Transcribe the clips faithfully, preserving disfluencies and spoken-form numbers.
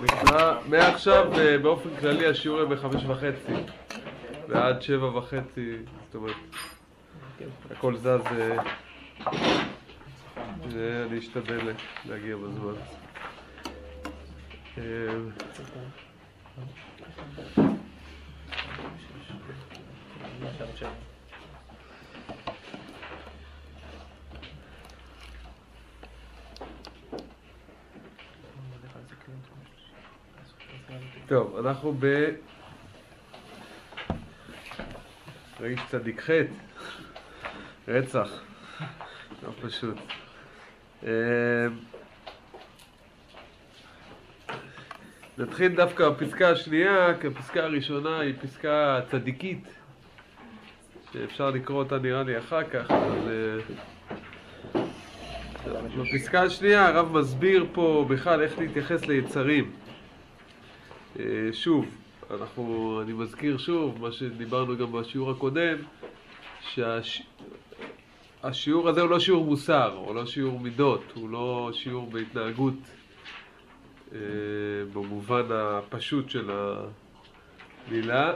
מעכשיו באופן כללי השיעור יהיה בחמש וחצי ועד שבע וחצי, זאת אומרת הכל זז, אני אשתדל להגיע בזמן. טוב, אנחנו ב... רגש צדיק ח' רצח, לא פשוט. נתחיל דווקא בפסקה השנייה, כי הפסקה הראשונה היא פסקה צדיקית, שאפשר לקרוא אותה נראה לי אחר כך, אבל... בפסקה השנייה הרב מסביר פה בכלל איך להתייחס ליצרים. שוב, אנחנו, אני מזכיר שוב מה שדיברנו גם בשיעור הקודם, שהשיעור הזה הוא לא שיעור מוסר, הוא לא שיעור מידות, הוא לא שיעור בהתנהגות במובן הפשוט של המילה.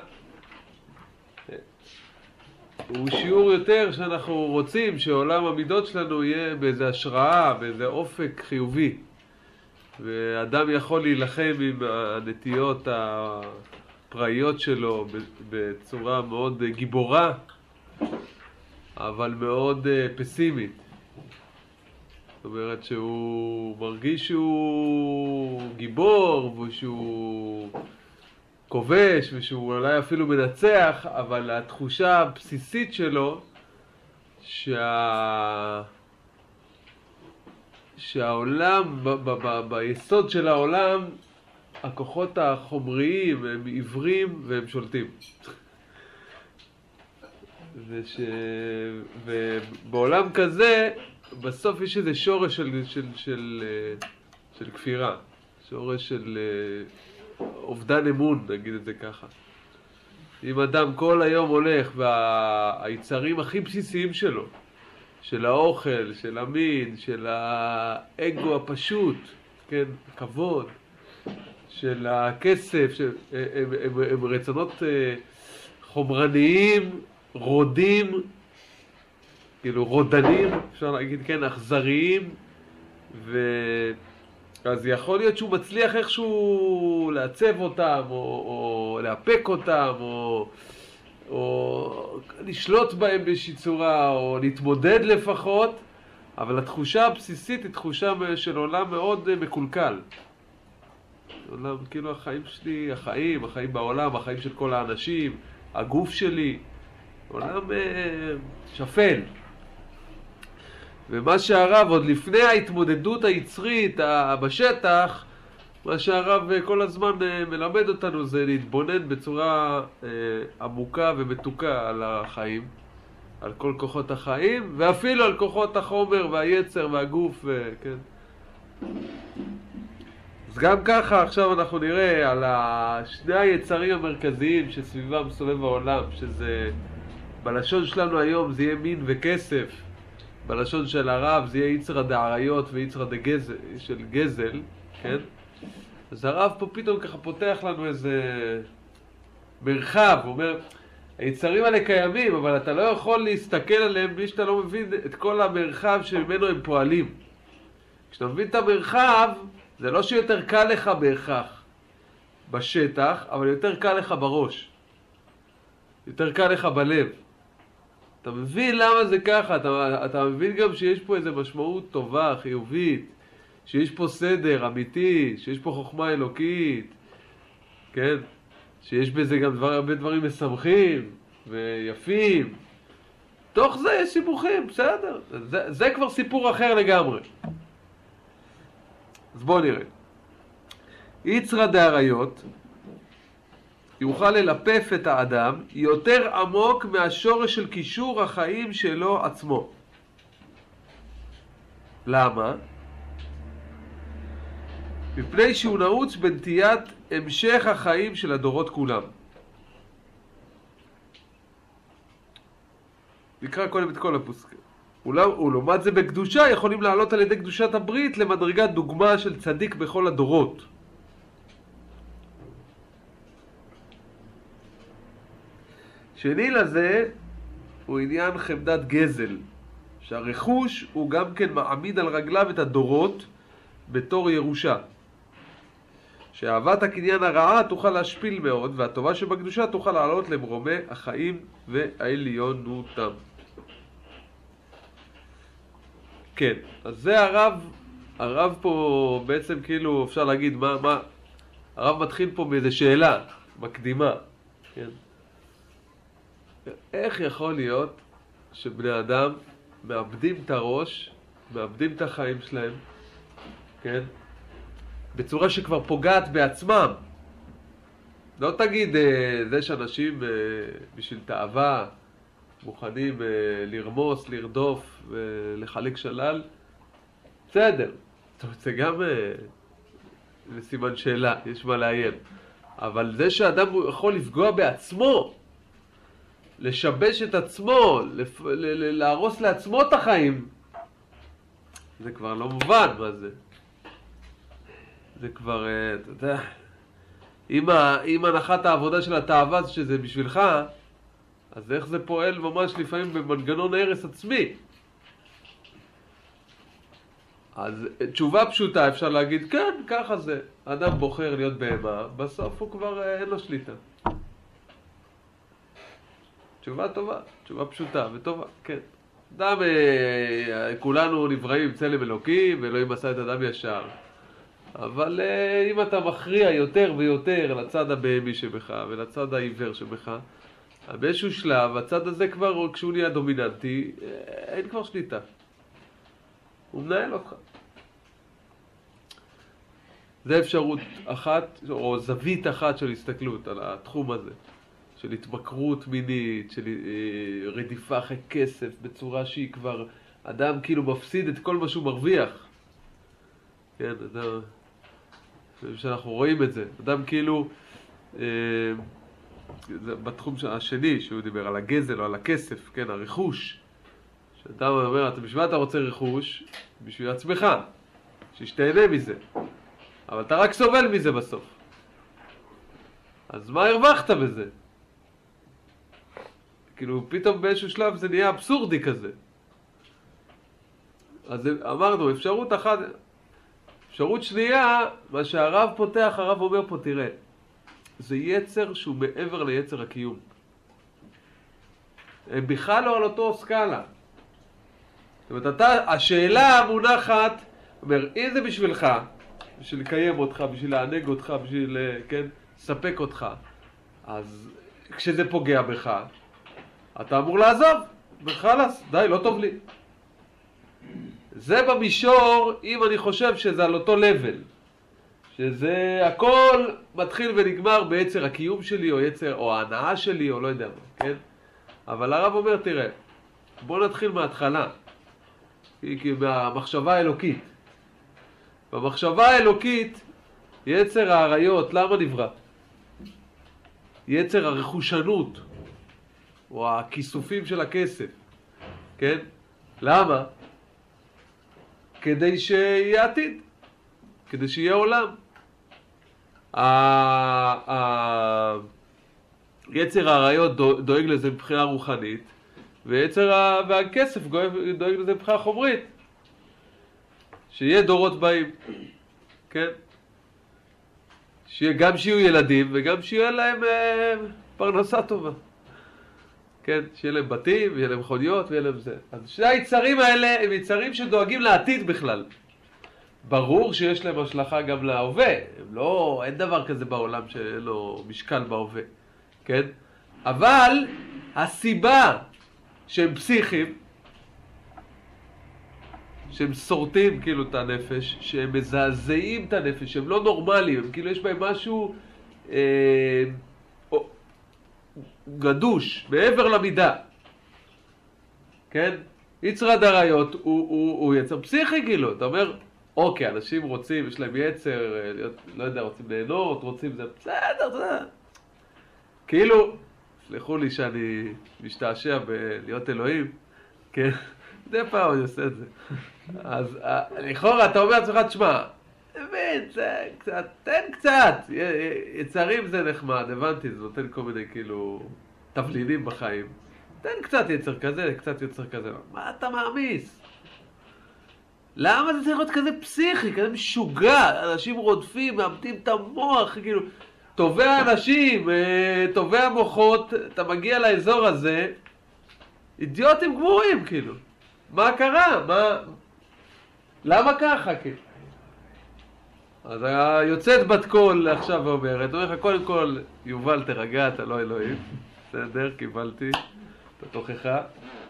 הוא שיעור יותר שאנחנו רוצים שעולם המידות שלנו יהיה באיזה השראה, באיזה אופק חיובי. ואדם יכול להילחם עם הנטיות הפראיות שלו בצורה מאוד גיבורה, אבל מאוד פסימית. זאת אומרת שהוא מרגיש שהוא גיבור ושהוא כובש ושהוא אולי אפילו מנצח, אבל התחושה הבסיסית שלו שה... שהעולם, ב- ב- ב- ביסוד של העולם, הכוחות החומריים הם עיוורים והם שולטים. וש... ובעולם כזה, בסוף יש איזה שורש של, של, של, של כפירה, שורש של אובדן אמון, נגיד את זה ככה. אם אדם כל היום הולך והיצרים הכי בסיסיים שלו, של האוכל, של המין, של האגו הפשוט, כן, כבוד, של הכסף, של, הם, הם, הם רצונות חומרניים, רודים, כאילו רודנים, אפשר להגיד, כן, אכזריים, ואז יכול להיות שהוא מצליח איכשהו לעצב אותם, או, או להפק אותם, או... או לשלוט בהם באיזושהי צורה, או להתמודד לפחות, אבל התחושה הבסיסית היא תחושה של עולם מאוד מקולקל. עולם, כאילו החיים שלי, החיים, החיים בעולם, החיים של כל האנשים, הגוף שלי, עולם אה, שפל. ומה שהרב, עוד לפני ההתמודדות היצרית בשטח, מה שהרב כל הזמן מלמד אותנו זה להתבונן בצורה אה, עמוקה ומתוקה על החיים, על כל כוחות החיים, ואפילו על כוחות החומר והיצר והגוף, כן. אז גם ככה עכשיו אנחנו נראה על שני היצרים המרכזיים שסביבם מסובב העולם, שזה בלשון שלנו היום זה יהיה מין וכסף, בלשון של הרב זה יהיה יצר הדעריות ויצר הדגזל, של גזל, כן? אז הרב פה פתאום ככה פותח לנו איזה מרחב, הוא אומר, היצרים האלה קיימים, אבל אתה לא יכול להסתכל עליהם בלי שאתה לא מבין את כל המרחב שממנו הם פועלים. כשאתה מבין את המרחב, זה לא שיותר קל לך בהכרח בשטח, אבל יותר קל לך בראש. יותר קל לך בלב. אתה מבין למה זה ככה, אתה, אתה מבין גם שיש פה איזו משמעות טובה, חיובית, שיש פה סדר אמיתי, שיש פה חוכמה אלוקית, כן? שיש בזה גם דבר, הרבה דברים משמחים ויפים. תוך זה יש סיבוכים, בסדר. זה, זה כבר סיפור אחר לגמרי. אז בואו נראה. יצר הדעריות יוכל ללפף את האדם יותר עמוק מהשורש של קישור החיים שלו עצמו. למה? מפני שהוא נעוץ בנטיית המשך החיים של הדורות כולם. נקרא קודם את כל הפוסקים. ולעומת זה בקדושה יכולים לעלות על ידי קדושת הברית למדרגת דוגמה של צדיק בכל הדורות. שני לזה הוא עניין חמדת גזל, שהרכוש הוא גם כן מעמיד על רגליו את הדורות בתור ירושה. שאהבת הקניין הרעה תוכל להשפיל מאוד, והטובה שבקדושה תוכל לעלות למרומי החיים והעליונותם. כן, אז זה הרב, הרב פה בעצם כאילו אפשר להגיד מה, מה, הרב מתחיל פה באיזו שאלה מקדימה, כן? איך יכול להיות שבני אדם מאבדים את הראש, מאבדים את החיים שלהם, כן? בצורה שכבר פוגעת בעצמם. לא תגיד, זה שאנשים בשביל תאווה מוכנים לרמוס, לרדוף ולחלק שלל, בסדר. זה גם לסימן שאלה, יש מה לעיין. אבל זה שאדם יכול לפגוע בעצמו, לשבש את עצמו, להרוס לעצמו את החיים, זה כבר לא מובן מה זה. זה כבר, אתה יודע, אם, אם הנחת העבודה של התאווה זה שזה בשבילך, אז איך זה פועל ממש לפעמים במנגנון הרס עצמי? אז תשובה פשוטה אפשר להגיד, כן, ככה זה. אדם בוחר להיות בהמה, בסוף הוא כבר אין לו שליטה. תשובה טובה, תשובה פשוטה וטובה, כן. אדם, כולנו נבראים צלם אלוקים, ואלוהים עשה את אדם ישר. אבל אם אתה מכריע יותר ויותר לצד הבהמי שבך ולצד העיוור שבך, באיזשהו שלב, הצד הזה כבר, כשהוא נהיה דומיננטי, אין כבר שליטה. הוא מנהל אותך. זה אפשרות אחת, או זווית אחת של הסתכלות על התחום הזה. של התמכרות מינית, של רדיפה אחרי כסף, בצורה שהיא כבר, אדם כאילו מפסיד את כל מה שהוא מרוויח. כן, אדם, שאנחנו רואים את זה. אדם כאילו, אה, בתחום השני שהוא דיבר, על הגזל או על הכסף, כן, הרכוש. שאדם אומר, אתה בשביל אתה רוצה רכוש, בשביל עצמך, שתהנה מזה. אבל אתה רק סובל מזה בסוף. אז מה הרווחת בזה? כאילו, פתאום באיזשהו שלב זה נהיה אבסורדי כזה. אז אמרנו, אפשרות אחת, אפשרות שנייה, מה שהרב פותח, הרב אומר פה, תראה, זה יצר שהוא מעבר ליצר הקיום. הם בכלל לא על אותו סקאלה. זאת אומרת, אתה, השאלה המונחת, אומר, אם זה בשבילך, בשביל לקיים אותך, בשביל לענג אותך, בשביל, כן, לספק אותך, אז כשזה פוגע בך, אתה אמור לעזוב, וחלס, די, לא טוב לי. זה במישור, אם אני חושב שזה על אותו לבל, שזה הכל מתחיל ונגמר ביצר הקיום שלי, או יצר, או ההנאה שלי, או לא יודע מה, כן? אבל הרב אומר, תראה, בוא נתחיל מההתחלה, כי מהמחשבה האלוקית. במחשבה האלוקית, יצר העריות, למה נברא? יצר הרכושנות, או הכיסופים של הכסף, כן? למה? כדי שיהיה עתיד, כדי שיהיה עולם. יצר העריות דואג לזה מבחינה רוחנית, ויצר והכסף דואג לזה מבחינה חומרית. שיהיה דורות באים, כן? שיהיה, גם שיהיו ילדים וגם שיהיה להם אה, פרנסה טובה. כן, שיהיה להם בתים, ויהיה להם מכוניות, ויהיה להם זה. אז שני היצרים האלה הם יצרים שדואגים לעתיד בכלל. ברור שיש להם השלכה גם להווה. הם לא, אין דבר כזה בעולם שאין לו משקל בהווה. כן? אבל הסיבה שהם פסיכיים, שהם שורטים כאילו את הנפש, שהם מזעזעים את הנפש, שהם לא נורמליים, הם כאילו יש בהם משהו אה, או, גדוש, מעבר למידה. כן? יצר הדריות הוא, הוא, הוא יצר פסיכי כאילו, אתה אומר, אוקיי, אנשים רוצים, יש להם יצר, להיות, לא יודע, רוצים ליהנות, רוצים זה, בסדר, אתה יודע. כאילו, סלחו לי שאני משתעשע בלהיות אלוהים, כן? זה פעם אני עושה את זה. אז לכאורה, אתה אומר לעצמך, תשמע, תבין, זה קצת, תן קצת. יצרים זה נחמד, הבנתי, זה נותן כל מיני כאילו תבלינים בחיים. תן קצת יצר כזה, קצת יצר כזה. מה אתה מאמיס? למה זה צריך להיות כזה פסיכי, כזה משוגע? אנשים רודפים, מאבדים את המוח, כאילו, טובי האנשים, טובי המוחות, אתה מגיע לאזור הזה, אידיוטים גמורים, כאילו. מה קרה? מה... למה ככה, כאילו? אז היוצאת בת קול עכשיו ואומרת, אומר לך, קודם כל, יובל תרגע, אתה לא אלוהים. בסדר, קיבלתי את התוכחה.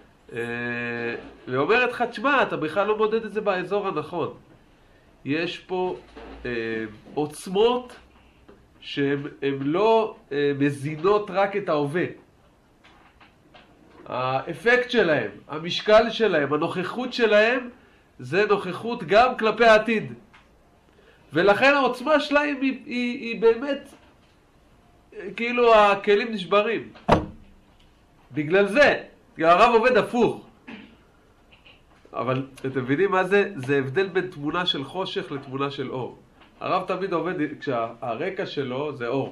ואומרת לך, תשמע, אתה בכלל לא מודד את זה באזור הנכון. יש פה אה, עוצמות שהן לא אה, מזינות רק את ההווה. האפקט שלהם, המשקל שלהם, הנוכחות שלהם, זה נוכחות גם כלפי העתיד. ולכן העוצמה שלהם היא, היא, היא באמת, כאילו הכלים נשברים. בגלל זה, הרב עובד הפוך. אבל אתם מבינים מה זה? זה הבדל בין תמונה של חושך לתמונה של אור. הרב תמיד עובד כשהרקע שלו זה אור.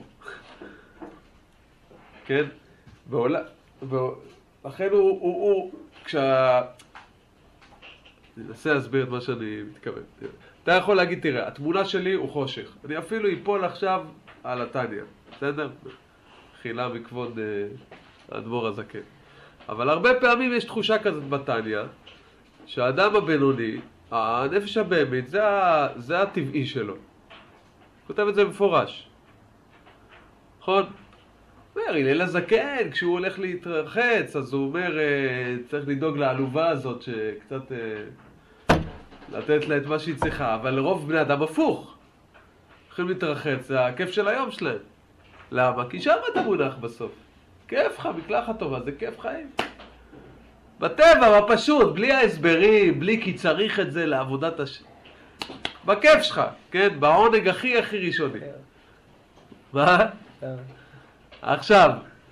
כן? ועולה, ולכן הוא, הוא, הוא, כשה... אני אנסה להסביר את מה שאני מתכוון. אתה יכול להגיד, תראה, התמונה שלי הוא חושך. אני אפילו אפול עכשיו על התניה. בסדר? חילה מכבוד אה, האדמו"ר הזקן. אבל הרבה פעמים יש תחושה כזאת בתניה, שהאדם הבינוני, הנפש הבהמית, זה, זה הטבעי שלו. כותב את זה במפורש. נכון? אומר, הלל הזקן, כשהוא הולך להתרחץ, אז הוא אומר, צריך לדאוג לעלובה הזאת, שקצת לתת לה את מה שהיא צריכה. אבל לרוב בני אדם הפוך. הולכים להתרחץ, זה הכיף של היום שלהם. למה? כי שם אתה מונח בסוף. כיף לך, מקלחת טובה, זה כיף חיים. בטבע, בפשוט, בלי ההסברים, בלי כי צריך את זה לעבודת הש... בכיף שלך, כן? בעונג הכי הכי ראשוני. מה? עכשיו,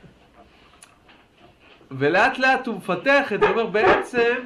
ולאט לאט הוא מפתח את זה, אומר בעצם,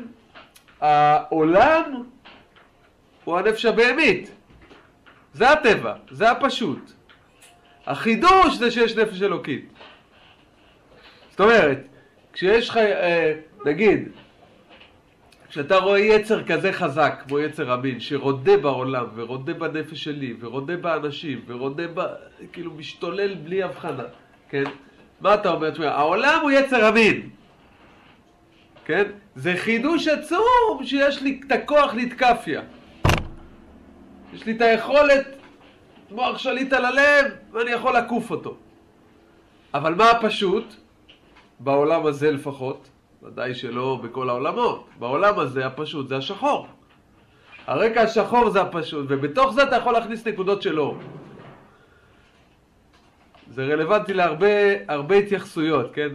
העולם הוא הנפש הבהמית. זה הטבע, זה הפשוט. החידוש זה שיש נפש אלוקית. זאת אומרת, כשיש לך, נגיד, כשאתה רואה יצר כזה חזק, כמו יצר המין, שרודה בעולם, ורודה בנפש שלי, ורודה באנשים, ורודה ב... כאילו משתולל בלי הבחנה, כן? מה אתה אומר? תשמע, העולם הוא יצר המין, כן? זה חידוש עצום שיש לי את הכוח להתקפיה. יש לי את היכולת, מוח שליט על הלב, ואני יכול לקוף אותו. אבל מה הפשוט? בעולם הזה לפחות, ודאי שלא בכל העולמות, בעולם הזה הפשוט זה השחור. הרקע השחור זה הפשוט, ובתוך זה אתה יכול להכניס נקודות של אור. זה רלוונטי להרבה הרבה התייחסויות, כן?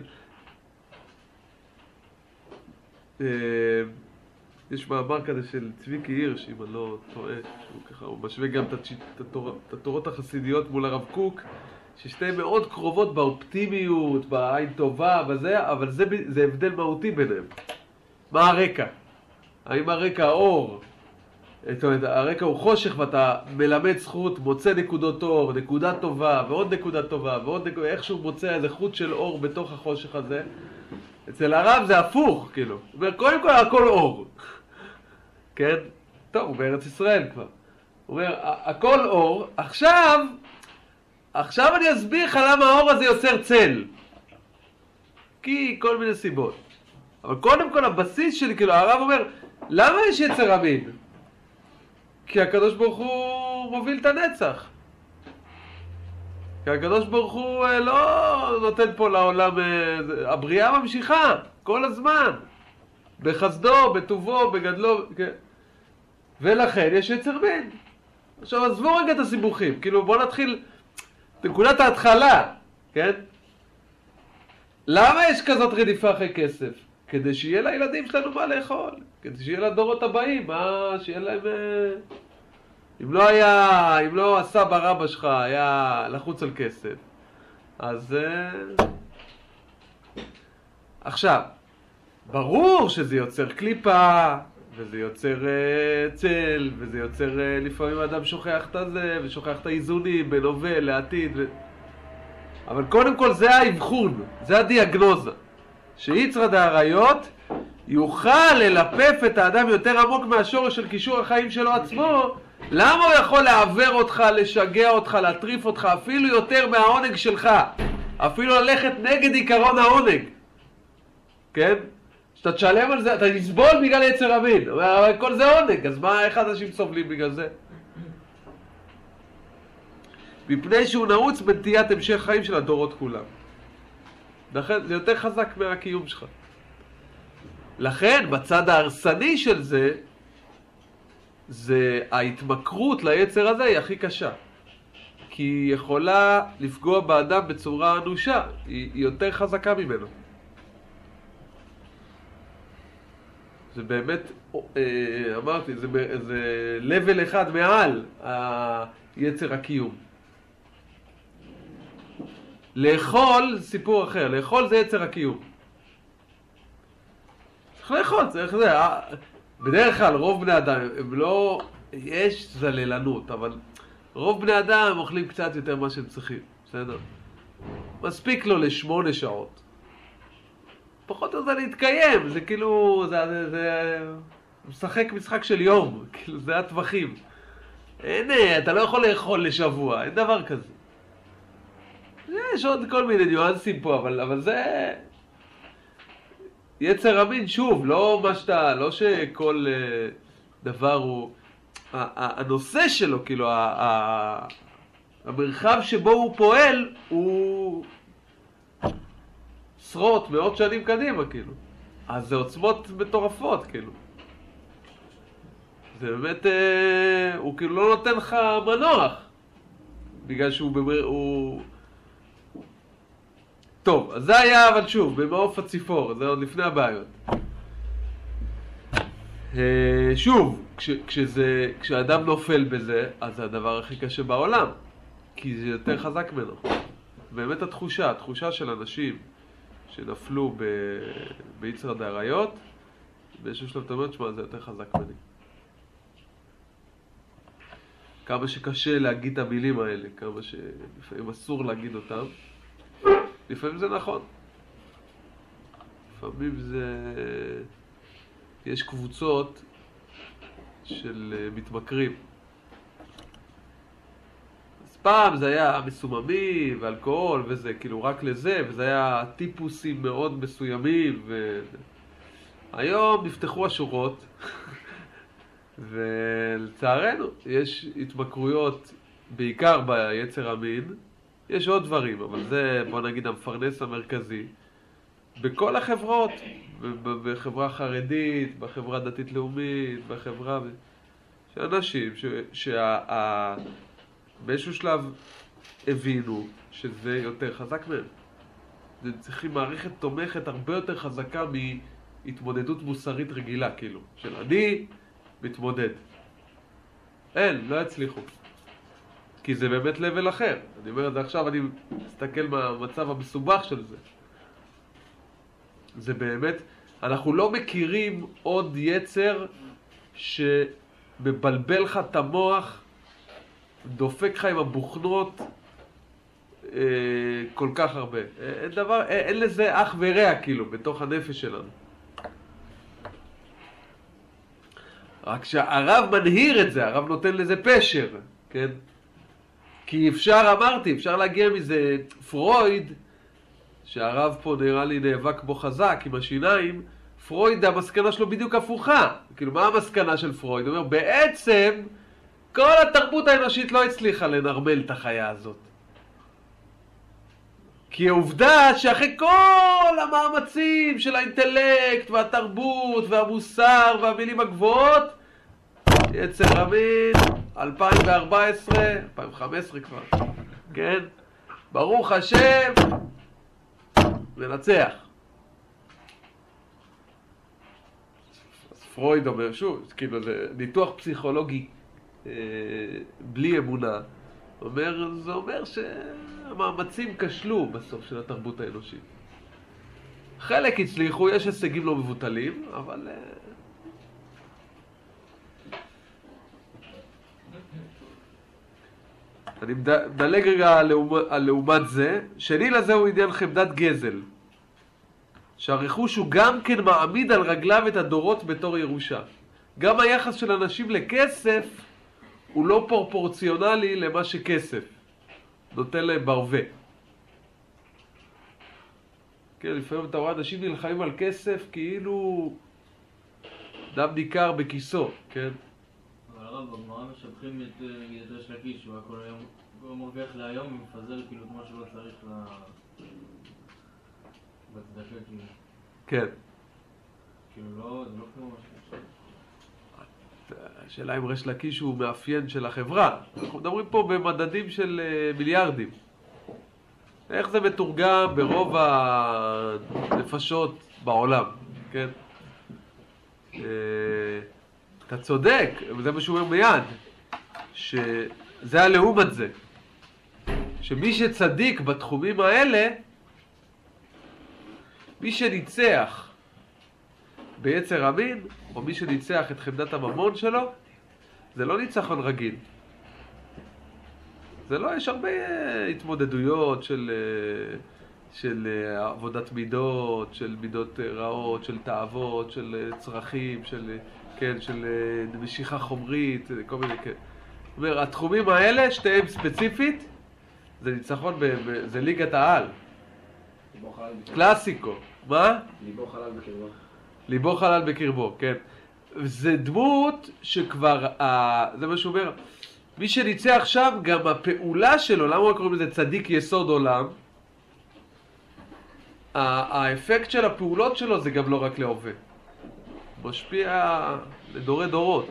יש מאמר כזה של צביקי הירש, אם אני לא טועה, שהוא ככה, הוא משווה גם את התורות החסידיות מול הרב קוק, ששתיהן מאוד קרובות באופטימיות, בעין טובה, בזה, אבל זה, זה הבדל מהותי ביניהם. מה הרקע? האם הרקע האור? זאת אומרת, הרקע הוא חושך ואתה מלמד זכות, מוצא נקודות אור, נקודה טובה, ועוד נקודה טובה, ועוד נקודה, איכשהו מוצא איזה חוט של אור בתוך החושך הזה. אצל הרב זה הפוך, כאילו. הוא אומר, קודם כל הכל אור. כן? טוב, הוא בארץ ישראל כבר. הוא אומר, הכל אור, עכשיו... עכשיו אני אסביר לך למה האור הזה יוצר צל. כי כל מיני סיבות. אבל קודם כל הבסיס שלי, כאילו הרב אומר, למה יש יצר המין? כי הקדוש ברוך הוא מוביל את הנצח. כי הקדוש ברוך הוא לא נותן פה לעולם, הבריאה ממשיכה כל הזמן. בחסדו, בטובו, בגדלו. ולכן יש יצר מין. עכשיו עזבו רגע את הסיבוכים. כאילו בוא נתחיל... נקודת ההתחלה, כן? למה יש כזאת רדיפה אחרי כסף? כדי שיהיה לילדים שלנו מה לאכול. כדי שיהיה לדורות הבאים, מה שיהיה להם... אם לא היה, אם לא הסבא רבא שלך היה לחוץ על כסף, אז... עכשיו, ברור שזה יוצר קליפה, וזה יוצר uh, צל, וזה יוצר uh, לפעמים אדם שוכח את זה, ושוכח את האיזונים בין הווה לעתיד. ו... אבל קודם כל זה האבחון, זה הדיאגנוזה. שיצר דאריות יוכל ללפף את האדם יותר עמוק מהשורש של קישור החיים שלו עצמו. למה הוא יכול לעבר אותך, לשגע אותך, להטריף אותך, אפילו יותר מהעונג שלך? אפילו ללכת נגד עיקרון העונג. כן? שאתה תשלם על זה, אתה תסבול בגלל יצר המין. אבל כל זה עונג, אז מה, איך אנשים סובלים בגלל זה? מפני שהוא נעוץ בנטיית המשך חיים של הדורות כולם. לכן זה יותר חזק מהקיום שלך. לכן בצד ההרסני של זה, זה ההתמכרות ליצר הזה היא הכי קשה. כי היא יכולה לפגוע באדם בצורה אנושה, היא, היא יותר חזקה ממנו. זה באמת, אמרתי, זה, זה level אחד מעל היצר הקיום. לאכול, סיפור אחר, לאכול זה יצר הקיום. צריך לאכול, צריך זה. בדרך כלל רוב בני אדם, הם לא, יש זללנות, אבל רוב בני אדם אוכלים קצת יותר מה שהם צריכים, בסדר? מספיק לו לשמונה שעות. פחות או זה להתקיים, זה כאילו, זה, זה, זה משחק משחק של יום, כאילו זה הטווחים. אין, אתה לא יכול לאכול לשבוע, אין דבר כזה. יש עוד כל מיני ניואנסים פה, אבל, אבל זה יצר המין, שוב, לא מה שאתה, לא שכל uh, דבר הוא, הנושא שלו, כאילו, המרחב שבו הוא פועל, הוא עשרות, מאות שנים קדימה, כאילו. אז זה עוצמות מטורפות, כאילו. זה באמת, אה, הוא כאילו לא נותן לך מנוח, בגלל שהוא במר... הוא... טוב, אז זה היה, אבל שוב, במעוף הציפור, זה עוד לפני הבעיות. אה, שוב, כש, כשזה, כשאדם נופל בזה, אז זה הדבר הכי קשה בעולם, כי זה יותר חזק ממנו. באמת התחושה, התחושה של אנשים שנפלו ב... ביצר דאריות, באיזשהו שלב אתה אומר, שמה, זה יותר חזק ממני. כמה שקשה להגיד את המילים האלה, כמה שלפעמים אסור להגיד אותם, לפעמים זה נכון. לפעמים זה... יש קבוצות של מתמכרים. אז פעם זה היה מסוממי ואלכוהול וזה, כאילו רק לזה, וזה היה טיפוסים מאוד מסוימים, ו... היום נפתחו השורות, ולצערנו יש התמכרויות בעיקר ביצר המין. יש עוד דברים, אבל זה, בוא נגיד, המפרנס המרכזי בכל החברות, בחברה חרדית, בחברה דתית לאומית, בחברה... שאנשים שבאיזשהו שלב הבינו שזה יותר חזק מהם. זה צריכים מערכת תומכת הרבה יותר חזקה מהתמודדות מוסרית רגילה, כאילו, של אני מתמודד. אין, לא יצליחו. כי זה באמת לבל אחר. אני אומר את זה עכשיו, אני מסתכל מהמצב המסובך של זה. זה באמת, אנחנו לא מכירים עוד יצר שמבלבל לך את המוח, דופק לך עם הבוכנות אה, כל כך הרבה. אין דבר, אין, אין לזה אח ורע כאילו, בתוך הנפש שלנו. רק שהרב מנהיר את זה, הרב נותן לזה פשר, כן? כי אפשר, אמרתי, אפשר להגיע מזה, פרויד, שהרב פה נראה לי נאבק בו חזק עם השיניים, פרויד, המסקנה שלו בדיוק הפוכה. כאילו, מה המסקנה של פרויד? הוא אומר, בעצם, כל התרבות האנושית לא הצליחה לנרמל את החיה הזאת. כי העובדה שאחרי כל המאמצים של האינטלקט והתרבות והמוסר והמילים הגבוהות, יצר המין, אלפיים וארבע עשרה, אלפיים וחמש עשרה כבר, כן? ברוך השם, מנצח. אז פרויד אומר, שוב, כאילו זה ניתוח פסיכולוגי אה, בלי אמונה, אומר, זה אומר שהמאמצים כשלו בסוף של התרבות האנושית. חלק הצליחו, יש הישגים לא מבוטלים, אבל... אה, אני מדלג רגע על לעומת זה. שני לזה הוא עניין חמדת גזל. שהרכוש הוא גם כן מעמיד על רגליו את הדורות בתור ירושה. גם היחס של אנשים לכסף הוא לא פרופורציונלי למה שכסף נותן להם ברווה. כן, לפעמים אתה רואה אנשים נלחמים על כסף כאילו דם ניכר בכיסו, כן? אבל הרב, בגמרא משבחים את ריש לקיש, שהוא היה כל היום, הוא מרוויח להיום ומפזר כאילו את מה שלא צריך ל... בצדקה כאילו. כן. כאילו לא, זה לא כמו משהו. השאלה אם ריש לקיש הוא מאפיין של החברה. אנחנו מדברים פה במדדים של מיליארדים. איך זה מתורגם ברוב הנפשות בעולם, כן? אתה צודק, וזה מה שהוא אומר מיד, שזה הלעומת זה. שמי שצדיק בתחומים האלה, מי שניצח ביצר המין, או מי שניצח את חמדת הממון שלו, זה לא ניצחון רגיל. זה לא, יש הרבה התמודדויות של, של עבודת מידות, של מידות רעות, של תאוות, של צרכים, של, כן, של משיכה חומרית, כל מיני, כן. זאת אומרת, התחומים האלה, שתיהם ספציפית, זה ניצחון, ב, ב, זה ליגת העל. קלאסיקו. מה? ליבו חלל בקרבו. ליבו חלל בקרבו, כן. זה דמות שכבר, ה... זה מה שהוא אומר, מי שניצח שם, גם הפעולה שלו, למה הוא קוראים לזה צדיק יסוד עולם? האפקט של הפעולות שלו זה גם לא רק להווה. משפיע לדורי דורות.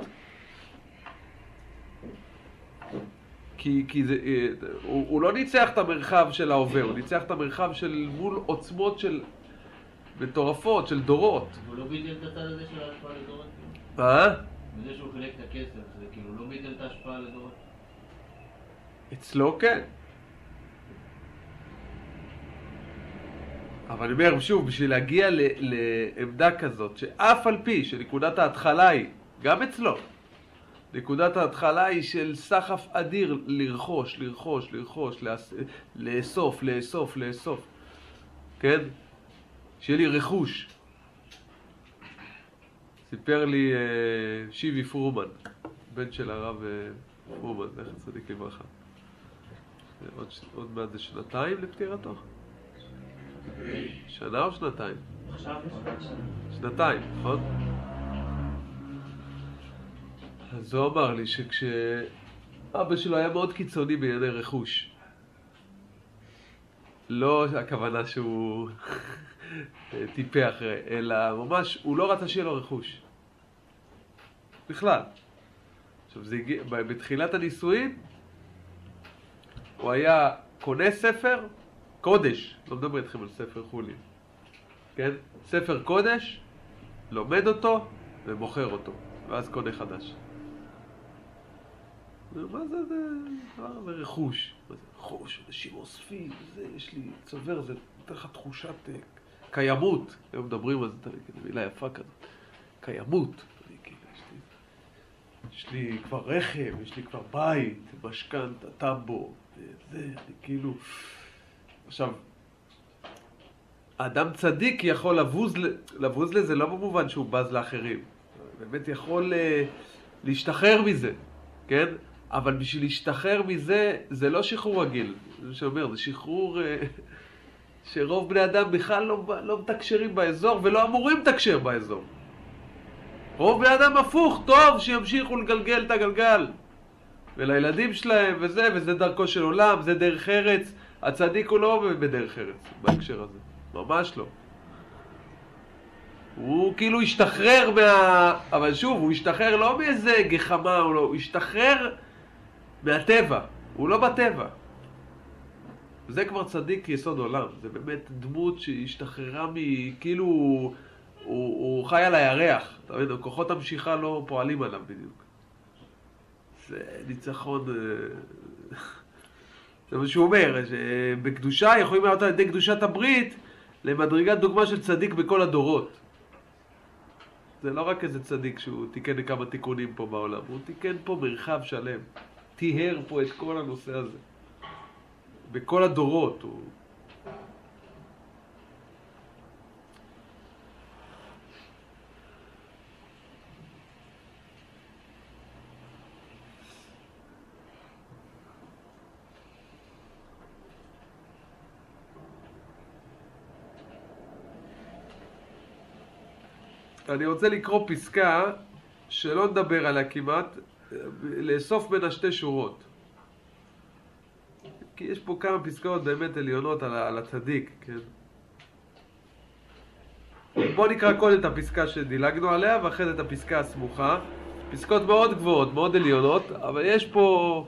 כי, כי זה, הוא, הוא לא ניצח את המרחב של ההווה, הוא ניצח את המרחב של מול עוצמות של מטורפות, של דורות. הוא לא ביטל את הצד הזה של ההשפעה לדורות? מה? בזה שהוא חילק את הכסף, זה כאילו לא ביטל את ההשפעה לדורות? אצלו כן. אבל אני אומר שוב, בשביל להגיע ל, לעמדה כזאת, שאף על פי שנקודת ההתחלה היא, גם אצלו, נקודת ההתחלה היא של סחף אדיר לרכוש, לרכוש, לרכוש, לאסוף, לאסוף, לאסוף. כן? שיהיה לי רכוש. סיפר לי uh, שיבי פרומן, בן של הרב uh, פרומן, זכר צדיק לברכה. עוד, עוד מעט זה שנתיים לפטירתו? שנה או שנתיים? עכשיו שנתיים, נכון? אז הוא אמר לי שכשאבא שלו היה מאוד קיצוני בענייני רכוש, לא הכוונה שהוא טיפח, אלא ממש, הוא לא רצה שיהיה לו רכוש. בכלל. עכשיו, זה הגיע, בתחילת הנישואין, הוא היה קונה ספר קודש, לא מדבר איתכם על ספר חולין, כן? ספר קודש, לומד אותו ומוכר אותו, ואז קונה חדש. מה זה, זה, זה רכוש? מה זה רכוש? אנשים אוספים, זה, יש לי צובר, זה נותן לך תחושת קיימות. היום מדברים על זה, מילה יפה כזאת. קיימות. אני, כאילו, יש, לי, יש לי כבר רכב, יש לי כבר בית, משכנתא, טמבו, זה, אני כאילו... עכשיו, האדם צדיק יכול לבוז, לבוז לזה לא במובן שהוא בז לאחרים. באמת יכול להשתחרר מזה, כן? אבל בשביל להשתחרר מזה, זה לא שחרור רגיל. זה מה שאומר, זה שחרור שרוב בני אדם בכלל לא, לא מתקשרים באזור, ולא אמורים לתקשר באזור. רוב בני אדם הפוך, טוב שימשיכו לגלגל את הגלגל. ולילדים שלהם וזה, וזה דרכו של עולם, זה דרך ארץ. הצדיק הוא לא בדרך ארץ, בהקשר הזה. ממש לא. הוא כאילו השתחרר מה... אבל שוב, הוא השתחרר לא מאיזה גחמה, הוא, לא... הוא השתחרר מהטבע. הוא לא בטבע. זה כבר צדיק יסוד עולם. זה באמת דמות שהשתחררה מ... כאילו הוא, הוא, הוא חי על הירח. אתה מבין, כוחות המשיכה לא פועלים עליו בדיוק. זה ניצחון... זה מה שהוא אומר, שבקדושה יכולים להיות על ידי קדושת הברית למדרגת דוגמה של צדיק בכל הדורות. זה לא רק איזה צדיק שהוא תיקן כמה תיקונים פה בעולם, הוא תיקן פה מרחב שלם. תיאר פה את כל הנושא הזה. בכל הדורות הוא... אני רוצה לקרוא פסקה שלא נדבר עליה כמעט, לאסוף בין השתי שורות. כי יש פה כמה פסקאות באמת עליונות על, על הצדיק, כן? בואו נקרא קודם את הפסקה שדילגנו עליה, ואחרי זה את הפסקה הסמוכה. פסקאות מאוד גבוהות, מאוד עליונות, אבל יש פה...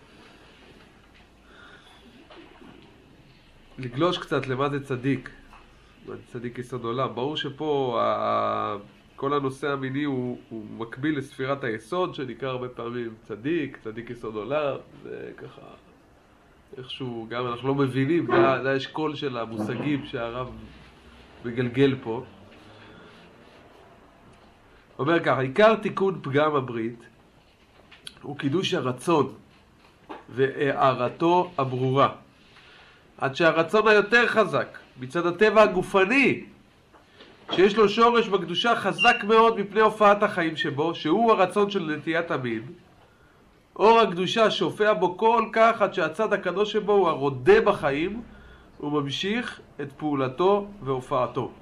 לגלוש קצת למה זה צדיק. צדיק יסוד עולם. ברור שפה ה... כל הנושא המיני הוא, הוא מקביל לספירת היסוד, שנקרא הרבה פעמים צדיק, צדיק יסוד עולם, זה ככה, איכשהו, גם אנחנו לא מבינים, זה, זה האשכול של המושגים שהרב מגלגל פה. אומר ככה, עיקר תיקון פגם הברית הוא קידוש הרצון והערתו הברורה. עד שהרצון היותר חזק, מצד הטבע הגופני, שיש לו שורש בקדושה חזק מאוד מפני הופעת החיים שבו, שהוא הרצון של נטיית המין, אור הקדושה שופע בו כל כך עד שהצד הקדוש שבו הוא הרודה בחיים, הוא ממשיך את פעולתו והופעתו.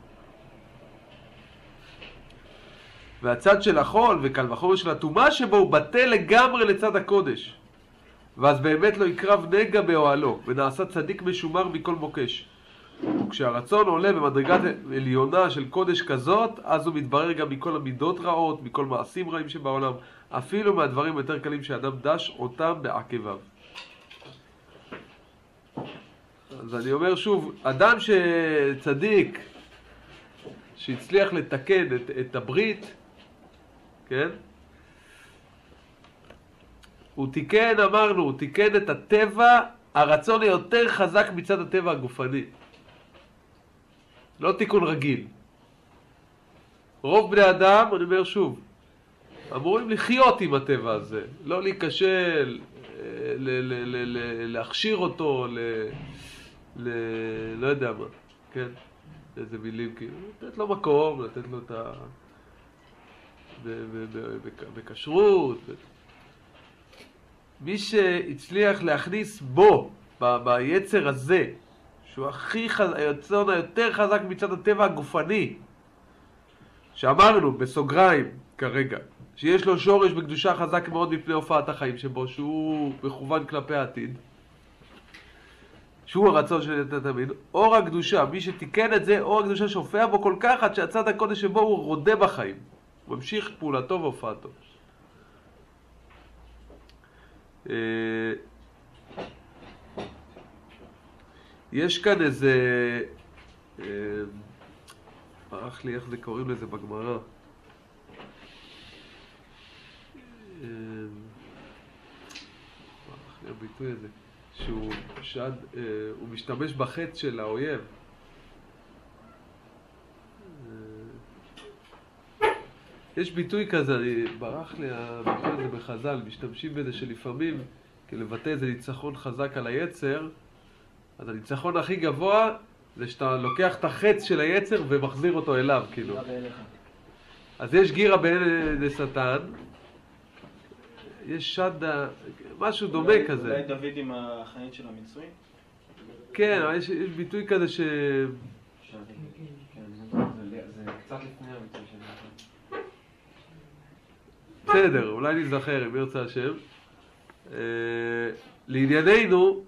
והצד של החול וקל וחומר של הטומאה שבו הוא בטל לגמרי לצד הקודש, ואז באמת לא יקרב נגע באוהלו, ונעשה צדיק משומר מכל מוקש. וכשהרצון עולה במדרגת עליונה של קודש כזאת, אז הוא מתברר גם מכל המידות רעות, מכל מעשים רעים שבעולם, אפילו מהדברים יותר קלים שאדם דש אותם בעקביו. אז אני אומר שוב, אדם שצדיק, שהצליח לתקן את, את הברית, כן? הוא תיקן, אמרנו, הוא תיקן את הטבע, הרצון היותר חזק מצד הטבע הגופני. לא תיקון רגיל. רוב בני אדם, אני אומר שוב, אמורים לחיות עם הטבע הזה, לא להיכשל, להכשיר אותו, ל... ל... לא יודע מה, כן? איזה מילים, כאילו, לתת לו מקום, לתת לו את ה... בכשרות. מי שהצליח להכניס בו, ב... ביצר הזה, שהוא הכי חזק, היוצרון היותר חזק מצד הטבע הגופני, שאמרנו בסוגריים כרגע, שיש לו שורש בקדושה חזק מאוד מפני הופעת החיים שבו, שהוא מכוון כלפי העתיד, שהוא הרצון של נטיית המין, אור הקדושה, מי שתיקן את זה, אור הקדושה שופע בו כל כך עד שהצד הקודש שבו הוא רודה בחיים, הוא ממשיך פעולתו והופעתו. יש כאן איזה, ברח לי איך זה קוראים לזה בגמרא, ברח לי הביטוי הזה, שהוא שד, הוא משתמש בחץ של האויב. יש ביטוי כזה, אני, ברח לי הביטוי הזה בחז"ל, משתמשים בזה שלפעמים, כלבטא איזה ניצחון חזק על היצר, אז הניצחון הכי גבוה זה שאתה לוקח את החץ של היצר ומחזיר אותו אליו, כאילו. אז יש גירה בעין לשטן, יש שד, משהו דומה כזה. אולי דוד עם החנית של המצרי? כן, יש, יש ביטוי כזה ש... זה קצת לפני המצרי של זה. בסדר, אולי נזכר אם ירצה השם. לענייננו,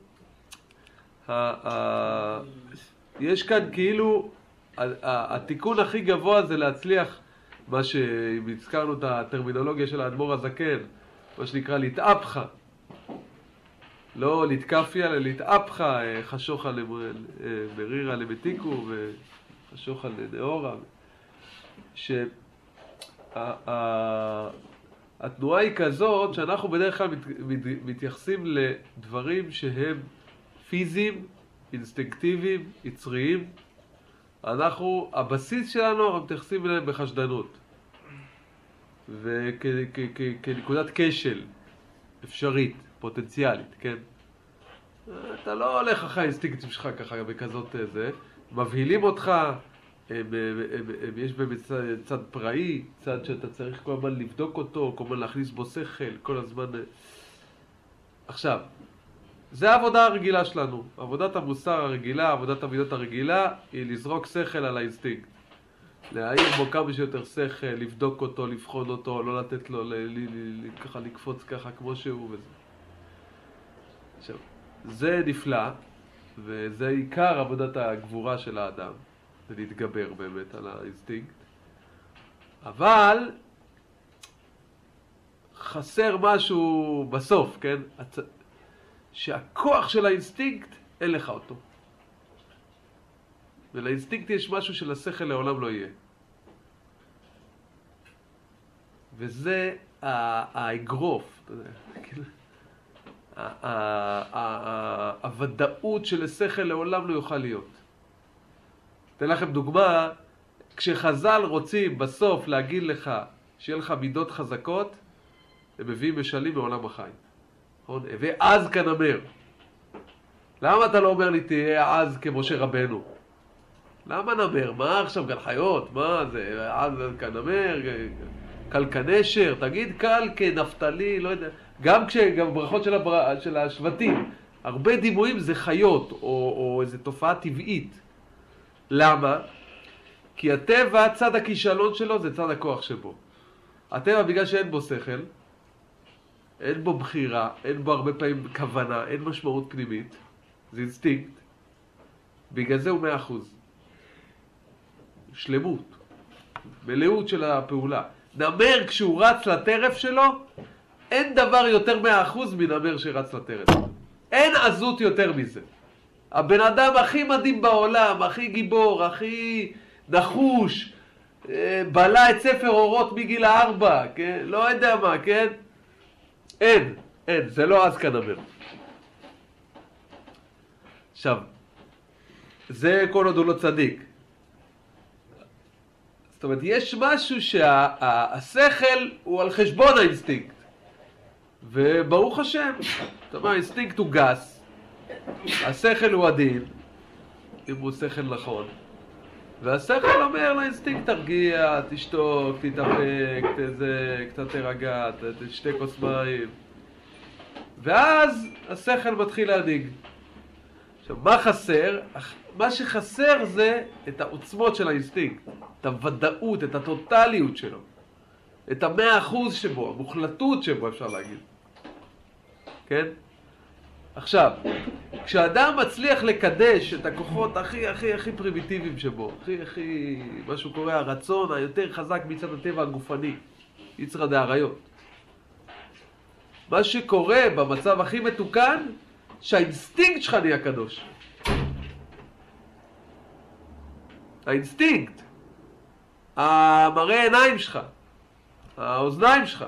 יש כאן כאילו, התיקון הכי גבוה זה להצליח, מה שאם הזכרנו את הטרמינולוגיה של האדמו"ר הזקן, מה שנקרא להתאפחה, לא להתקפיה, אלא להתאפחה, חשוכה למרירה למתיקו וחשוכה לנאורה, שהתנועה היא כזאת שאנחנו בדרך כלל מתייחסים לדברים שהם פיזיים, אינסטינקטיביים, יצריים. אנחנו, הבסיס שלנו, אנחנו מתייחסים אליהם בחשדנות. וכנקודת כשל אפשרית. פוטנציאלית, כן? אתה לא הולך אחרי האינסטינקטים שלך ככה בכזאת זה, מבהילים אותך, הם, הם, הם, הם, יש בהם צד, צד פראי, צד שאתה צריך כל הזמן לבדוק אותו, כל הזמן להכניס בו שכל, כל הזמן... עכשיו, זה העבודה הרגילה שלנו, עבודת המוסר הרגילה, עבודת המידות הרגילה, היא לזרוק שכל על האינסטינקט. להעיר בו כמה שיותר שכל, לבדוק אותו, לבחון אותו, לא לתת לו ל- ל- ל- ככה לקפוץ ככה כמו שהוא וזה. עכשיו, זה נפלא, וזה עיקר עבודת הגבורה של האדם, זה להתגבר באמת על האינסטינקט. אבל חסר משהו בסוף, כן? הצ... שהכוח של האינסטינקט, אין לך אותו. ולאינסטינקט יש משהו שלשכל לעולם לא יהיה. וזה האגרוף, אתה יודע, הוודאות שלשכל לעולם לא יוכל להיות. אתן לכם דוגמה, כשחז"ל רוצים בסוף להגיד לך שיהיה לך מידות חזקות, הם מביאים משלים מעולם החיים. נכון? ואז כנמר. למה אתה לא אומר לי תהיה אז כמשה רבנו? למה נמר? מה עכשיו גל חיות? מה זה? אז כנמר, קל כנשר, תגיד קל כנפתלי, לא יודע. גם כשגם ברכות של, הבר... של השבטים, הרבה דימויים זה חיות או, או איזו תופעה טבעית. למה? כי הטבע, צד הכישלון שלו זה צד הכוח שבו. הטבע בגלל שאין בו שכל, אין בו בחירה, אין בו הרבה פעמים כוונה, אין משמעות פנימית, זה אינסטינקט, בגלל זה הוא מאה אחוז. שלמות, מלאות של הפעולה. נמר כשהוא רץ לטרף שלו, אין דבר יותר מאה אחוז מנמר שרץ לטרף. אין עזות יותר מזה. הבן אדם הכי מדהים בעולם, הכי גיבור, הכי נחוש, בלה את ספר אורות מגיל הארבע, כן? לא יודע מה, כן? אין, אין, זה לא אז כנמר. עכשיו, זה כל עוד הוא לא צדיק. זאת אומרת, יש משהו שהשכל הוא על חשבון האינסטינקט. וברוך השם, זאת אומרת, האינסטינקט הוא גס, השכל הוא עדין, אם הוא שכל נכון. והשכל אומר לאינסטינקט, תרגיע, תשתוק, תתאפק, תזה, קצת תרגע, תשתה כוס מים. ואז השכל מתחיל להדאיג. עכשיו, מה חסר? מה שחסר זה את העוצמות של האינסטינקט, את הוודאות, את הטוטליות שלו, את המאה אחוז שבו, המוחלטות שבו אפשר להגיד. כן? עכשיו, כשאדם מצליח לקדש את הכוחות הכי הכי הכי פרימיטיביים שבו, הכי הכי, מה שהוא קורא הרצון היותר חזק מצד הטבע הגופני, יצר דאריות. מה שקורה במצב הכי מתוקן, שהאינסטינקט שלך נהיה קדוש. האינסטינקט, המראה עיניים שלך, האוזניים שלך,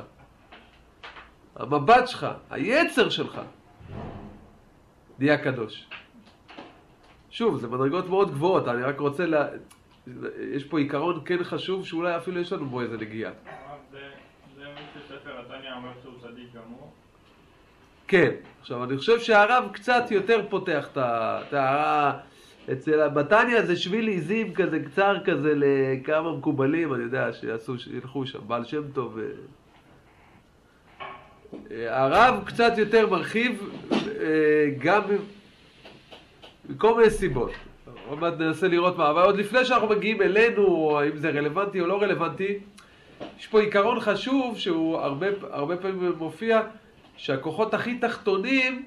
המבט שלך, היצר שלך, נהיה קדוש. שוב, זה מדרגות מאוד גבוהות, אני רק רוצה לה... יש פה עיקרון כן חשוב, שאולי אפילו יש לנו בו איזה נגיעה. זה מי שספר התניא אומר שהוא צדיק גמור? כן, עכשיו אני חושב שהרב קצת יותר פותח את ההערה, אצל בתניא זה שביל עיזים כזה קצר כזה לכמה מקובלים, אני יודע, שיעשו, שילכו שם, בעל שם טוב. הרב קצת יותר מרחיב גם מכל מיני סיבות. עוד מעט ננסה לראות מה, אבל עוד לפני שאנחנו מגיעים אלינו, אם זה רלוונטי או לא רלוונטי, יש פה עיקרון חשוב שהוא הרבה, הרבה פעמים מופיע, שהכוחות הכי תחתונים,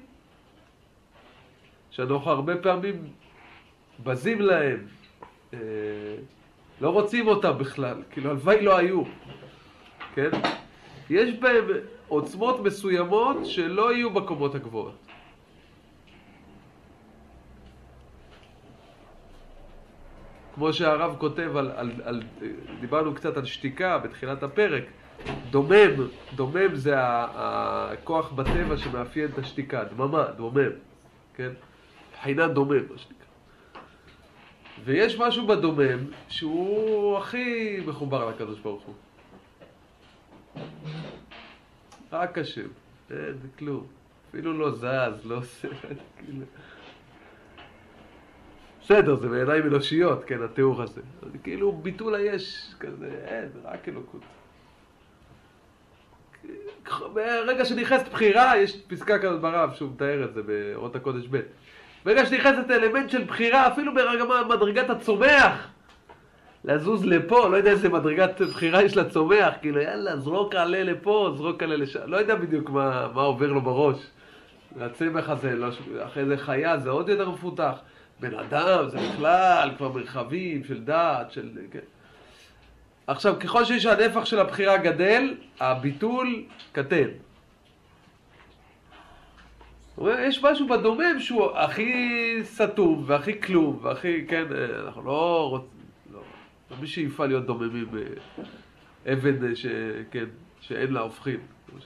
שאנחנו הרבה פעמים בזים להם, אה, לא רוצים אותם בכלל, כאילו הלוואי לא היו, כן? יש בהם עוצמות מסוימות שלא יהיו בקומות הגבוהות. כמו שהרב כותב על, על, על, דיברנו קצת על שתיקה בתחילת הפרק, דומם, דומם זה הכוח בטבע שמאפיין את השתיקה, דממה, דומם, כן? חינה דומם, מה שנקרא. ויש משהו בדומם שהוא הכי מחובר לקדוש ברוך הוא. רק השם, אין, זה כלום. אפילו לא זז, לא עושה, כאילו... בסדר, זה בעיניים אנושיות, כן, התיאור הזה. כאילו ביטול היש, כזה, אין, רק אלוקות. ברגע שנכנסת בחירה, יש פסקה כזאת ברב שהוא מתאר את זה באורות הקודש ב'. ברגע שנכנסת אלמנט של בחירה, אפילו ברגע מדרגת הצומח, לזוז לפה, לא יודע איזה מדרגת בחירה יש לצומח, כאילו יאללה, זרוק עלה לפה, זרוק עלה לשם, לא יודע בדיוק מה, מה עובר לו בראש. הצמח הזה, לא, אחרי זה חיה, זה עוד יותר מפותח. בן אדם, זה בכלל, כבר מרחבים של דעת, של... כן. עכשיו, ככל שיש הנפח של הבחירה גדל, הביטול קטן. יש משהו בדומם שהוא הכי סתום והכי כלום והכי, כן, אנחנו לא רוצים, לא, לא מי שאיפה להיות דוממים אבן ש, כן, שאין לה הופכים.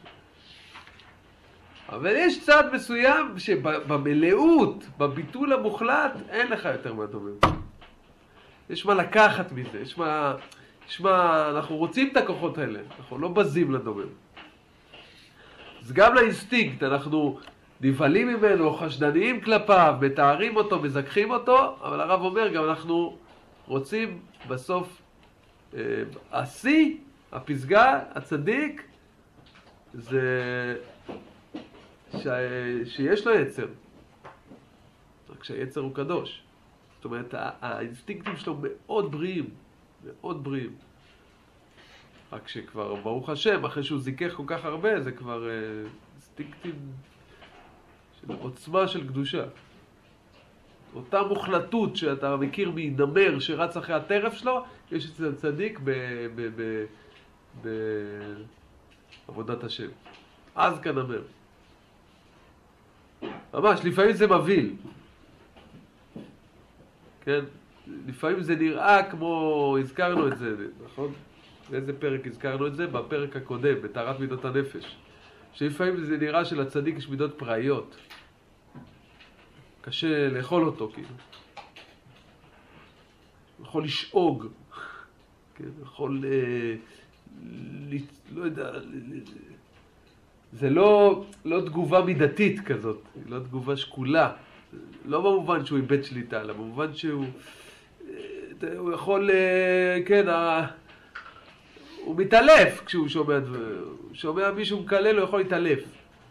אבל יש צד מסוים שבמלאות, בביטול המוחלט, אין לך יותר מהדומם. יש מה לקחת מזה, יש מה, יש מה, אנחנו רוצים את הכוחות האלה, אנחנו לא בזים לדומם. אז גם לאינסטינקט, אנחנו נבהלים ממנו, חשדניים כלפיו, מתארים אותו, מזכחים אותו, אבל הרב אומר גם אנחנו רוצים בסוף, אה, השיא, הפסגה, הצדיק, זה ש... שיש לו יצר, רק שהיצר הוא קדוש. זאת אומרת, האינסטינקטים שלו מאוד בריאים, מאוד בריאים. רק שכבר, ברוך השם, אחרי שהוא זיכך כל כך הרבה, זה כבר אה, אינסטינקטים של עוצמה של קדושה. אותה מוחלטות שאתה מכיר מנמר שרץ אחרי הטרף שלו, יש אצל צדיק בעבודת השם. אז כנמר. ממש, לפעמים זה מבהיל. כן? לפעמים זה נראה כמו, הזכרנו את זה, נכון? באיזה פרק הזכרנו את זה? בפרק הקודם, בטהרת מידות הנפש. שלפעמים זה נראה שלצדיק יש מידות פראיות. קשה לאכול אותו, כאילו. יכול לשאוג. כן? יכול, אה, ל, לא יודע, זה לא, לא תגובה מידתית כזאת, לא תגובה שקולה. לא במובן שהוא איבד שליטה, אלא במובן שהוא הוא יכול, כן, הוא מתעלף כשהוא שומע, הוא שומע מישהו מקלל, הוא יכול להתעלף.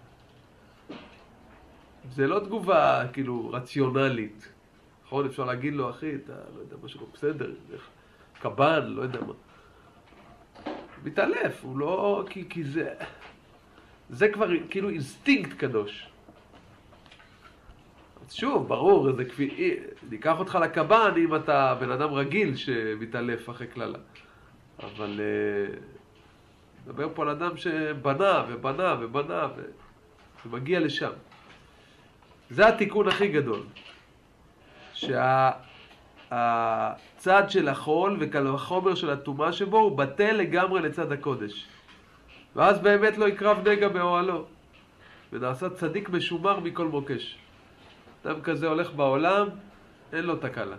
זה לא תגובה כאילו רציונלית. נכון, אפשר להגיד לו, אחי, אתה לא יודע, משהו לא בסדר, קבן, לא יודע מה. הוא מתעלף, הוא לא, כי, כי זה, זה כבר כאילו אינסטינקט קדוש. שוב, ברור, זה כפי... ניקח אותך לקב"ן אם אתה בן אדם רגיל שמתעלף אחרי כללה. אבל... נדבר פה על אדם שבנה ובנה ובנה ו... ומגיע לשם. זה התיקון הכי גדול. שהצד של החול והחומר של הטומאה שבו הוא בטל לגמרי לצד הקודש. ואז באמת לא יקרב נגע באוהלו. ונעשה צדיק משומר מכל מוקש. אדם כזה הולך בעולם, אין לו תקלה.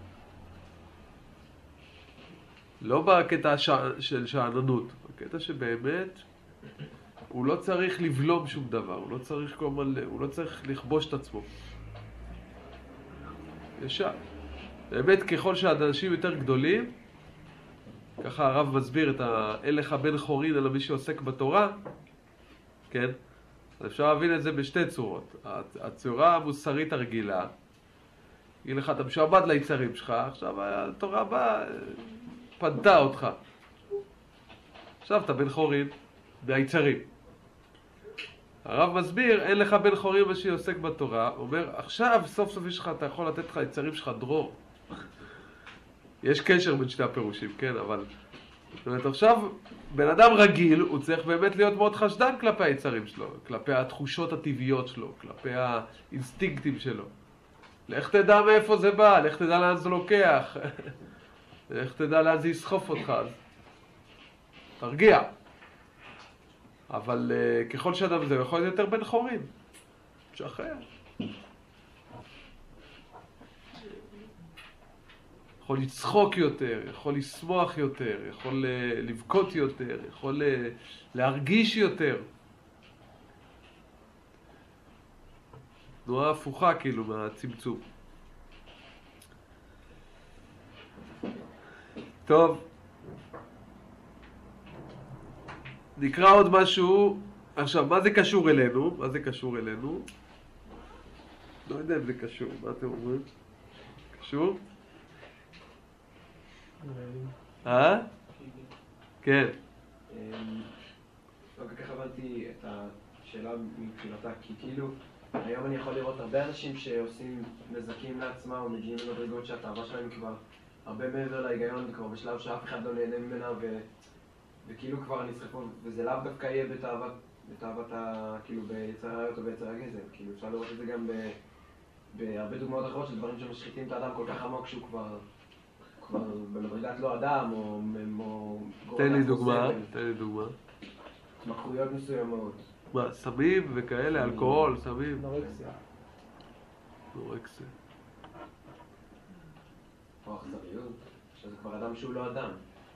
לא בקטע של שעננות, בקטע שבאמת הוא לא צריך לבלום שום דבר, הוא לא צריך כל מלא, הוא לא צריך לכבוש את עצמו. ישר. באמת ככל שהאנשים יותר גדולים, ככה הרב מסביר את אין לך בן חורין אלא מי שעוסק בתורה, כן? אפשר להבין את זה בשתי צורות. הצורה המוסרית הרגילה, היא לך, אתה משועבד ליצרים שלך, עכשיו התורה באה, פנתה אותך. עכשיו אתה בן חורין מהיצרים. הרב מסביר, אין לך בן חורין מה שעוסק בתורה, הוא אומר, עכשיו סוף סוף יש לך, אתה יכול לתת לך יצרים שלך דרור. יש קשר בין שתי הפירושים, כן, אבל... זאת אומרת, עכשיו, בן אדם רגיל, הוא צריך באמת להיות מאוד חשדן כלפי היצרים שלו, כלפי התחושות הטבעיות שלו, כלפי האינסטינקטים שלו. לך תדע מאיפה זה בא, לך תדע לאן זה לוקח, לך תדע לאן זה יסחוף אותך, אז תרגיע. אבל uh, ככל שאדם זה, הוא יכול להיות יותר בן חורין. שחרר. יכול לצחוק יותר, יכול לשמוח יותר, יכול לבכות יותר, יכול להרגיש יותר. תנועה הפוכה כאילו מהצמצום. טוב. נקרא עוד משהו. עכשיו, מה זה קשור אלינו? מה זה קשור אלינו? לא יודע אם זה קשור, מה אתם אומרים? קשור? אה? כן. לא כל כך הבנתי את השאלה מבחינתה, כי כאילו היום אני יכול לראות הרבה אנשים שעושים נזקים לעצמם או מגיעים למדרגות שהתאווה שלהם כבר הרבה מעבר להיגיון, וכבר בשלב שאף אחד לא נהנה ממנה ו... וכאילו כבר נסחפו, וזה לאו דווקא יהיה בתאוות, בתאוות ה... כאילו ביצר הרעיות או ביצר הגזם, כאילו אפשר לראות את זה גם ב... בהרבה דוגמאות אחרות של דברים שמשחיתים את האדם כל כך עמוק שהוא כבר, כבר במדרגת לא אדם או... או... תן לי דוגמה, תן לי דוגמה. התמכרויות מסוימות. מה, סמים וכאלה, אלכוהול, סמים? נורקסיה. נורקסיה. או אכזריות, שזה כבר אדם שהוא לא אדם.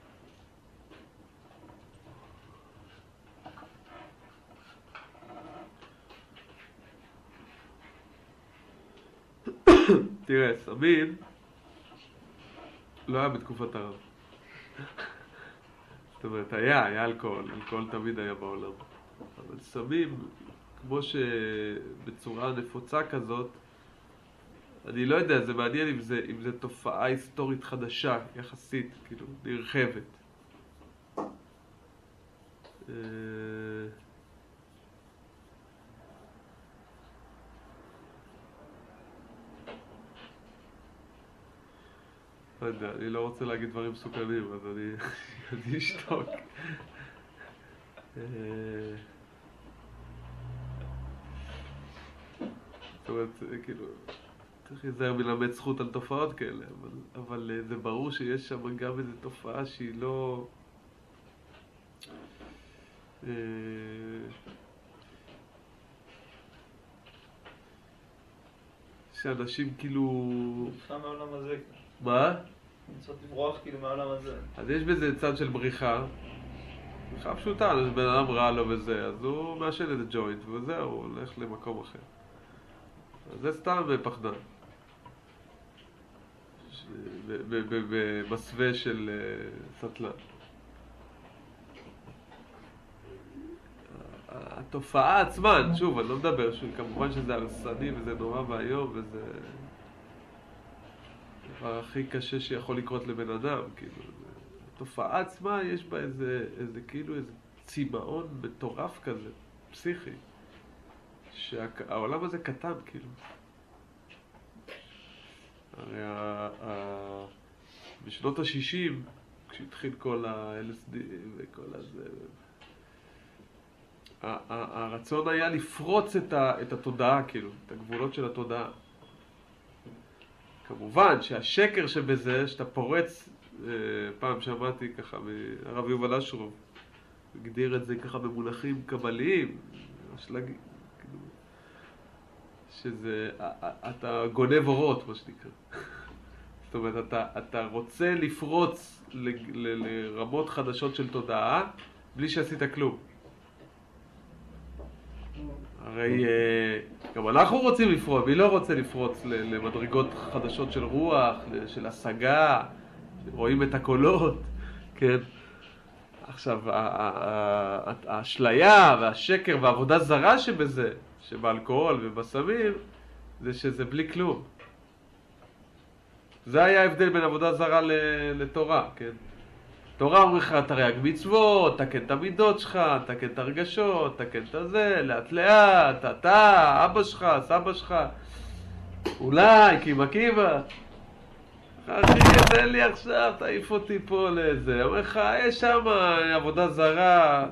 תראה, סמים לא היה בתקופת הרב. זאת אומרת, היה, היה אלכוהול, אלכוהול תמיד היה בעולם. אבל סמים, כמו שבצורה נפוצה כזאת, אני לא יודע, זה מעניין אם זה, אם זה תופעה היסטורית חדשה, יחסית, כאילו, נרחבת. אה... לא יודע, אני לא רוצה להגיד דברים מסוכנים, אז אני, אני אשתוק. זאת אומרת, כאילו, צריך להיזהר מלמד זכות על תופעות כאלה, אבל, אבל זה ברור שיש שם גם איזו תופעה שהיא לא... שאנשים כאילו... נצחה מהעולם הזה. מה? לנסות לברוח כאילו מהעולם הזה. אז יש בזה צד של בריחה. בריחה פשוטה, אז בן אדם רע לו וזה, אז הוא מאשן את הג'וינט וזהו, הוא הולך למקום אחר. אז זה סתם פחדן. במסווה של סטלן. התופעה עצמה, שוב, אני לא מדבר, כמובן שזה הרסני וזה נורא והיום וזה הדבר הכי קשה שיכול לקרות לבן אדם, כאילו. התופעה עצמה יש בה איזה, איזה כאילו איזה צמאון מטורף כזה, פסיכי, שהעולם הזה קטן, כאילו. הרי ה... ה... בשנות ה-שישים, כשהתחיל כל ה-אל אס די וכל הזה, הרצון היה לפרוץ את, ה, את התודעה, כאילו, את הגבולות של התודעה. כמובן שהשקר שבזה, שאתה פורץ, פעם שמעתי ככה מהרב יובל אשרוב, הגדיר את זה ככה במונחים קבליים, השלג, כאילו, שזה, אתה גונב אורות, מה שנקרא. זאת אומרת, אתה, אתה רוצה לפרוץ ל, ל, לרמות חדשות של תודעה, בלי שעשית כלום. הרי גם אנחנו רוצים לפרוץ, מי לא רוצה לפרוץ למדרגות חדשות של רוח, של השגה, רואים את הקולות, כן? עכשיו, האשליה והשקר והעבודה זרה שבזה, שבאלכוהול ובסמים, זה שזה בלי כלום. זה היה ההבדל בין עבודה זרה לתורה, כן? תורה אומרים לך, תרי"ג מצוות, תקן את המידות שלך, תקן את הרגשות, תקן את זה, לאט לאט, אתה, אבא שלך, סבא שלך, אולי, קימה קימה. אחי, תן לי עכשיו, תעיף אותי פה לזה. אומר לך, יש שם עבודה זרה,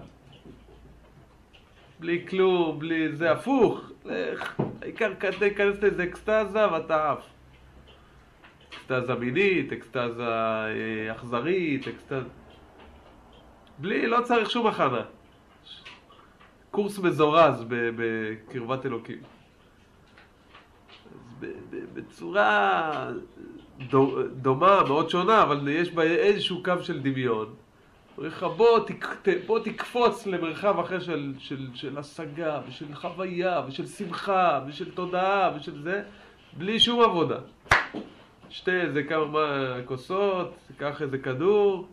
בלי כלום, בלי זה, הפוך. לך, העיקר כנס לאיזה אקסטאזה ואתה עף. אקסטאזה מינית, אקסטאזה אכזרית, אקסטאזה... בלי, לא צריך שום הכנה. קורס מזורז בקרבת אלוקים. אז בצורה דומה, מאוד שונה, אבל יש בה איזשהו קו של דמיון. אומר לך, בוא, תק, בוא תקפוץ למרחב אחר של, של, של השגה, ושל חוויה, ושל שמחה, ושל תודעה, ושל זה, בלי שום עבודה. שתה איזה כמה כוסות, קח איזה כדור,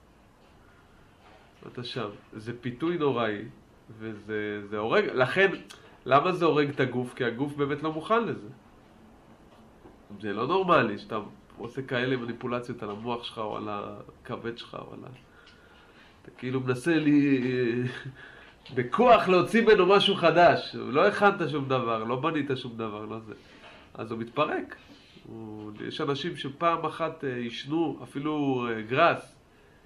אתה שם. זה פיתוי נוראי, וזה זה הורג. לכן, למה זה הורג את הגוף? כי הגוף באמת לא מוכן לזה. זה לא נורמלי שאתה עושה כאלה מניפולציות על המוח שלך, או על הכבד שלך, או על ה... אתה כאילו מנסה לי בכוח להוציא ממנו משהו חדש. לא הכנת שום דבר, לא בנית שום דבר, לא זה. אז הוא מתפרק. הוא... יש אנשים שפעם אחת ישנו, אפילו גרס,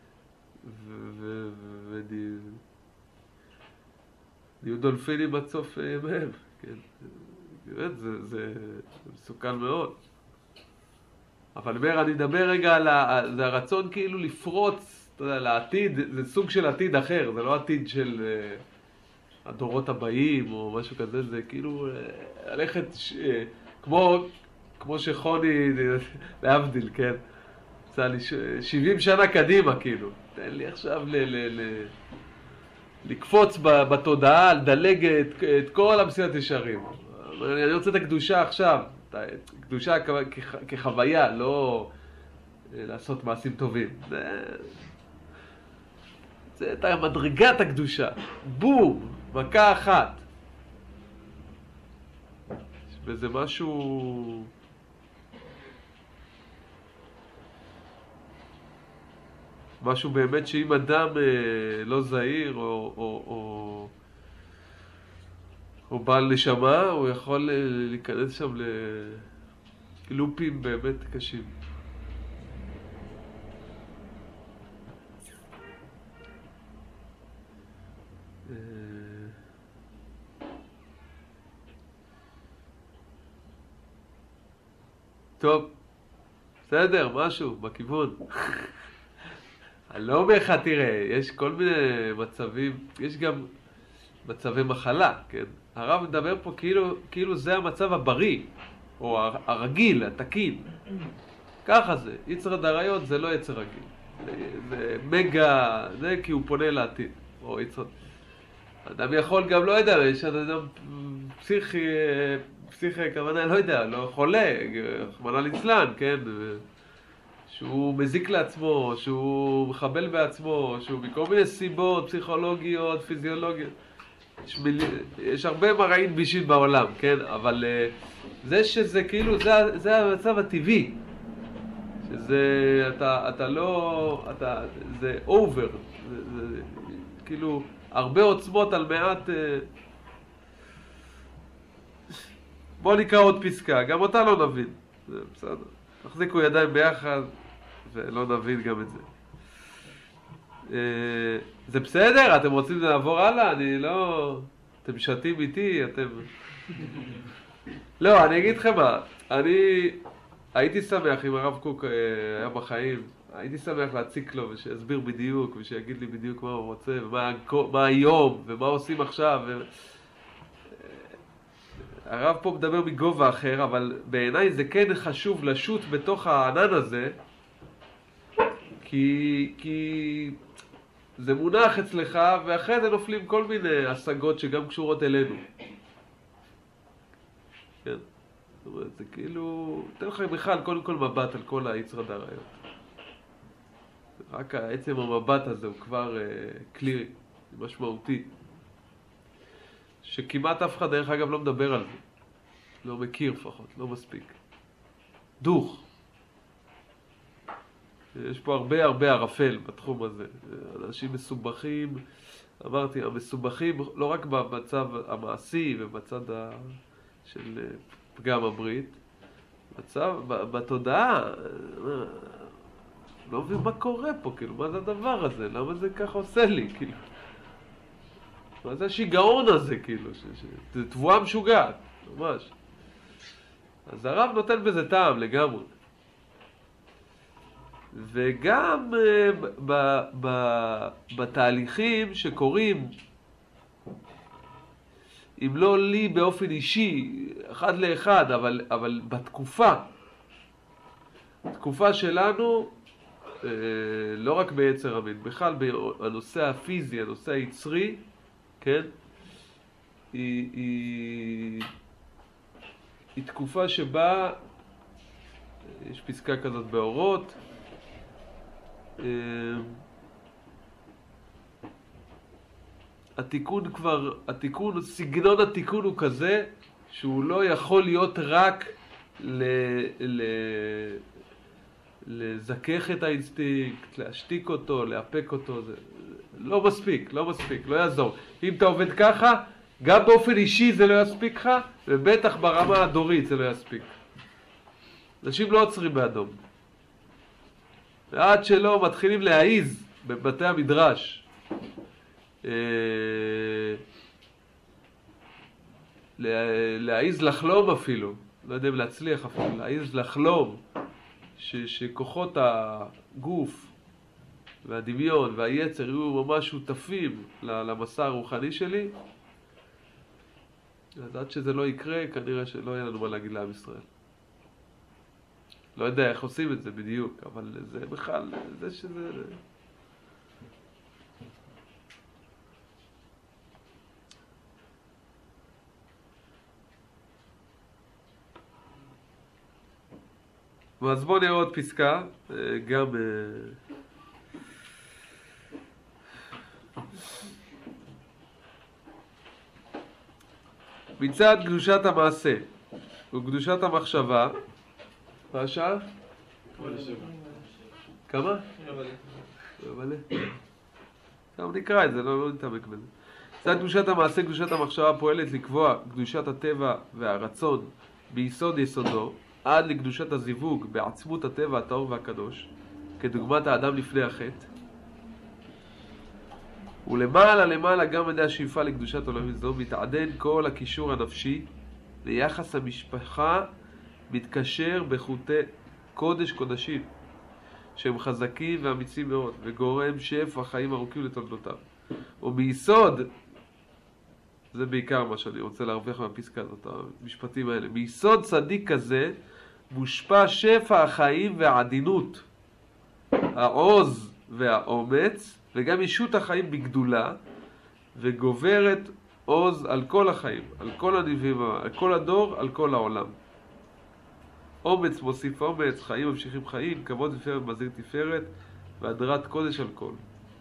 ונהיו דולפינים עד סוף ימיהם. כן. באמת, זה, זה מסוכן מאוד. אבל אומר, אני אדבר רגע על ה... זה הרצון כאילו לפרוץ, אתה יודע, לעתיד, זה סוג של עתיד אחר, זה לא עתיד של uh, הדורות הבאים או משהו כזה, זה כאילו uh, ללכת ש... uh, כמו, כמו שחוני, להבדיל, כן? צא לי ש... שבעים שנה קדימה, כאילו. תן לי עכשיו ל... ל... ל... לקפוץ בתודעה, לדלג את, את כל המסילת ישרים. אני רוצה את הקדושה עכשיו, קדושה כחוויה, לא לעשות מעשים טובים. זה, זה את מדרגת הקדושה. בום, מכה אחת. וזה משהו... משהו באמת שאם אדם לא זהיר או, או, או, או בעל נשמה, הוא יכול להיכנס שם ללופים באמת קשים. טוב, בסדר, משהו בכיוון. אני לא אומר לך, תראה, יש כל מיני מצבים, יש גם מצבי מחלה, כן? הרב מדבר פה כאילו, כאילו זה המצב הבריא, או הרגיל, התקין. ככה זה, יצר דריות זה לא יצר רגיל. זה, זה מגה, זה כי הוא פונה לעתיד, או יצר... אדם יכול גם, לא יודע, יש אדם פסיכי, פסיכי, כוונה, לא יודע, לא חולה, חמנה ליצלן, כן? שהוא מזיק לעצמו, שהוא מחבל בעצמו, שהוא מכל מיני סיבות פסיכולוגיות, פיזיולוגיות. יש, מיל... יש הרבה מראים בישין בעולם, כן? אבל uh, זה שזה כאילו, זה, זה המצב הטבעי. שזה, אתה, אתה לא, אתה, זה אובר. זה, זה, כאילו, הרבה עוצמות על מעט... Uh... בוא נקרא עוד פסקה, גם אותה לא נבין. זה בסדר. תחזיקו ידיים ביחד. ולא נבין גם את זה. זה בסדר? אתם רוצים לעבור הלאה? אני לא... אתם שתים איתי, אתם... לא, אני אגיד לכם מה. אני הייתי שמח אם הרב קוק היה בחיים. הייתי שמח להציק לו ושיסביר בדיוק ושיגיד לי בדיוק מה הוא רוצה ומה מה היום ומה עושים עכשיו. ו... הרב פה מדבר מגובה אחר, אבל בעיניי זה כן חשוב לשוט בתוך הענן הזה, כי, כי זה מונח אצלך, ואחרי זה נופלים כל מיני השגות שגם קשורות אלינו. כן. זאת אומרת, זה כאילו... תן לך בכלל קודם כל מבט על כל היצר דריות. רק עצם המבט הזה הוא כבר uh, כלי משמעותי. שכמעט אף אחד דרך אגב לא מדבר על זה. לא מכיר לפחות, לא מספיק. דוך. יש פה הרבה הרבה ערפל בתחום הזה. אנשים מסובכים, אמרתי, המסובכים לא רק במצב המעשי ובצד ה... של פגם הברית, מצב, בתודעה, לא מבין מה קורה פה, כאילו, מה זה הדבר הזה? למה זה ככה עושה לי, כאילו? מה זה השיגעון הזה, כאילו? ש... ש... זה תבואה משוגעת, ממש. אז הרב נותן בזה טעם לגמרי. וגם ב, ב, בתהליכים שקורים, אם לא לי באופן אישי, אחד לאחד, אבל, אבל בתקופה, תקופה שלנו, לא רק ביצר המין, בכלל בנושא הפיזי, הנושא היצרי, כן? היא, היא, היא תקופה שבה, יש פסקה כזאת באורות, התיקון כבר, התיקון, סגנון התיקון הוא כזה שהוא לא יכול להיות רק ל, ל, לזכך את האינסטינקט, להשתיק אותו, להפק אותו, זה לא מספיק, לא מספיק, לא יעזור. אם אתה עובד ככה, גם באופן אישי זה לא יספיק לך, ובטח ברמה הדורית זה לא יספיק. אנשים לא עוצרים באדום. ועד שלא מתחילים להעיז בבתי המדרש, להעיז לחלום אפילו, לא יודע אם להצליח אפילו, להעיז לחלום ש, שכוחות הגוף והדמיון והיצר יהיו ממש שותפים למסע הרוחני שלי, אז עד שזה לא יקרה, כנראה שלא יהיה לנו מה להגיד לעם ישראל. לא יודע איך עושים את זה בדיוק, אבל זה בכלל, זה שזה... אז בואו נראה עוד פסקה, גם... מצד קדושת המעשה וקדושת המחשבה, מה השעה? כמה? רבע ל. טוב, נקרא את זה, לא, לא נתעמק בזה. מצד קדושת המעשה וקדושת המחשבה פועלת לקבוע קדושת הטבע והרצון ביסוד יסודו, עד לקדושת הזיווג בעצמות הטבע הטהור והקדוש, כדוגמת האדם לפני החטא. ולמעלה למעלה גם על השאיפה לקדושת עולמית זו מתעדן כל הקישור הנפשי ליחס המשפחה, מתקשר בחוטי קודש קודשים שהם חזקים ואמיצים מאוד וגורם שפע חיים ארוכים לתולדותיו. ומיסוד, זה בעיקר מה שאני רוצה להרוויח מהפסקה הזאת, המשפטים האלה, מיסוד צדיק כזה מושפע שפע החיים והעדינות, העוז והאומץ, וגם ישות החיים בגדולה, וגוברת עוז על כל החיים, על כל הנביאים, על כל הדור, על כל העולם. אומץ מוסיף אומץ, חיים ממשיכים חיים, כבוד תפארת מזהיר תפארת, והדרת קודש על כל.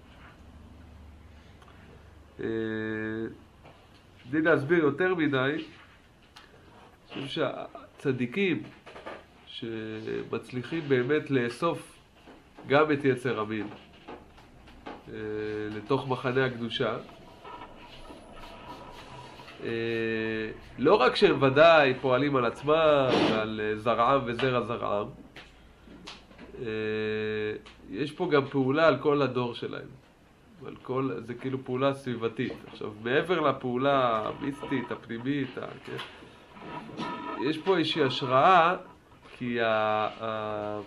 בלי להסביר יותר מדי, אני חושב שהצדיקים שמצליחים באמת לאסוף גם את יצר המין לתוך מחנה הקדושה, לא רק שהם ודאי פועלים על עצמם ועל זרעם וזרע זרעם, יש פה גם פעולה על כל הדור שלהם, על כל, זה כאילו פעולה סביבתית. עכשיו, מעבר לפעולה המיסטית, הפנימית, כן? יש פה איזושהי השראה, כי ה... ה...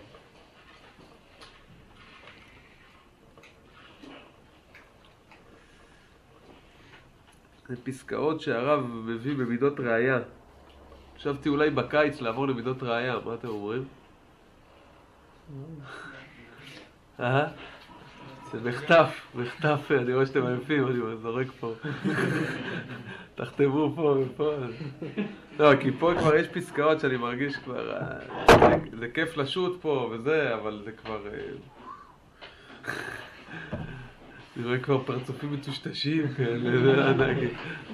זה פסקאות שהרב מביא במידות ראייה. חשבתי אולי בקיץ לעבור למידות ראייה, מה אתם אומרים? אה? זה מחטף, מחטף, אני רואה שאתם עייפים, אני זורק פה. תחתמו פה ופה. לא, כי פה כבר יש פסקאות שאני מרגיש כבר, זה כיף לשוט פה וזה, אבל זה כבר... אני רואה כבר פרצופים מטושטשים כאלה, נגיד.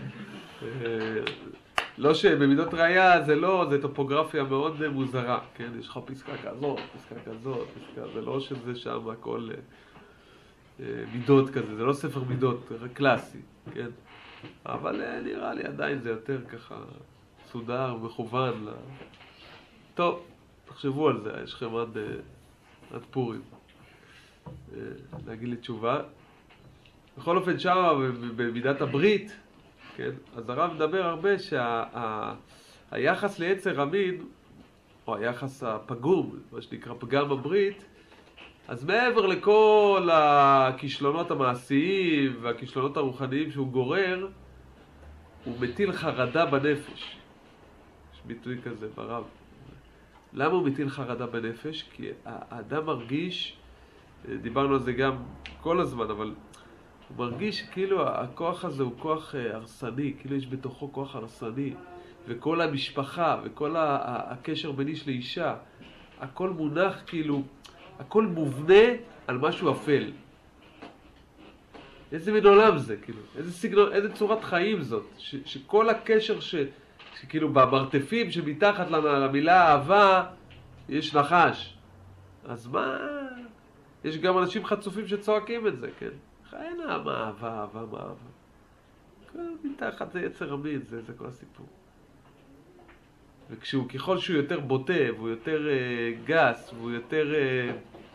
לא שבמידות ראייה זה לא, זה טופוגרפיה מאוד מוזרה, כן? יש לך פסקה כזאת, פסקה כזאת, פסקה, זה לא שזה שם הכל מידות כזה, זה לא ספר מידות קלאסי, כן? אבל נראה לי עדיין זה יותר ככה סודר, מכוון. טוב, תחשבו על זה, יש לכם עד, עד פורים להגיד לי תשובה. בכל אופן שם, במידת הברית, כן? אז הרב מדבר הרבה שהיחס ליצר המין, או היחס הפגום, מה שנקרא פגם הברית, אז מעבר לכל הכישלונות המעשיים והכישלונות הרוחניים שהוא גורר, הוא מטיל חרדה בנפש. יש ביטוי כזה ברב. למה הוא מטיל חרדה בנפש? כי האדם מרגיש דיברנו על זה גם כל הזמן, אבל הוא מרגיש כאילו הכוח הזה הוא כוח הרסני, כאילו יש בתוכו כוח הרסני, וכל המשפחה וכל הקשר בין איש לאישה, הכל מונח כאילו, הכל מובנה על משהו אפל. איזה מין עולם זה, כאילו, איזה סגנון, איזה צורת חיים זאת, ש, שכל הקשר ש, שכאילו במרתפים שמתחת למילה אהבה יש נחש. אז מה? יש גם אנשים חצופים שצועקים את זה, כן? אין מה אהבה, אהבה, מה אהבה. כל מתחת זה יצר המין, זה, זה כל הסיפור. וכשהוא, ככל שהוא יותר בוטה, והוא יותר אה, גס, והוא יותר אה,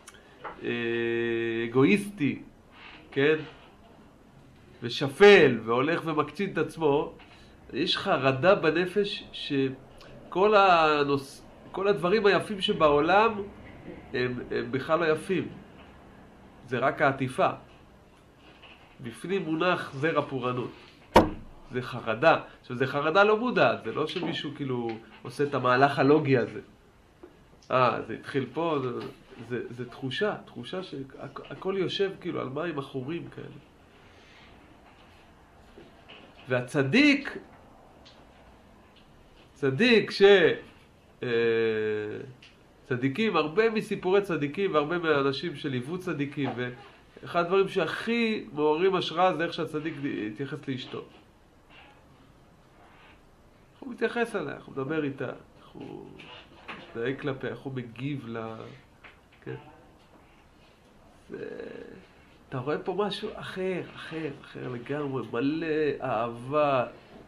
אה, אגואיסטי, כן? ושפל, והולך ומקצין את עצמו, יש חרדה בנפש שכל הנוס... כל הדברים היפים שבעולם הם, הם בכלל לא יפים. זה רק העטיפה. בפנים מונח זרע פורענות. זה חרדה. עכשיו, זה חרדה לא מודעת, זה לא שמישהו כאילו עושה את המהלך הלוגי הזה. אה, זה התחיל פה, זה, זה, זה תחושה, תחושה שהכל יושב כאילו על מים אחורים כאלה. והצדיק, צדיק ש... אה, צדיקים, הרבה מסיפורי צדיקים והרבה מהאנשים שליוו צדיקים, ואחד הדברים שהכי מעוררים השראה זה איך שהצדיק התייחס לאשתו. איך הוא מתייחס אליה, איך הוא מדבר איתה, איך הוא מתנהג כלפיה, איך הוא מגיב לה... כן? זה... אתה רואה פה משהו אחר, אחר, אחר לגמרי, מלא אהבה,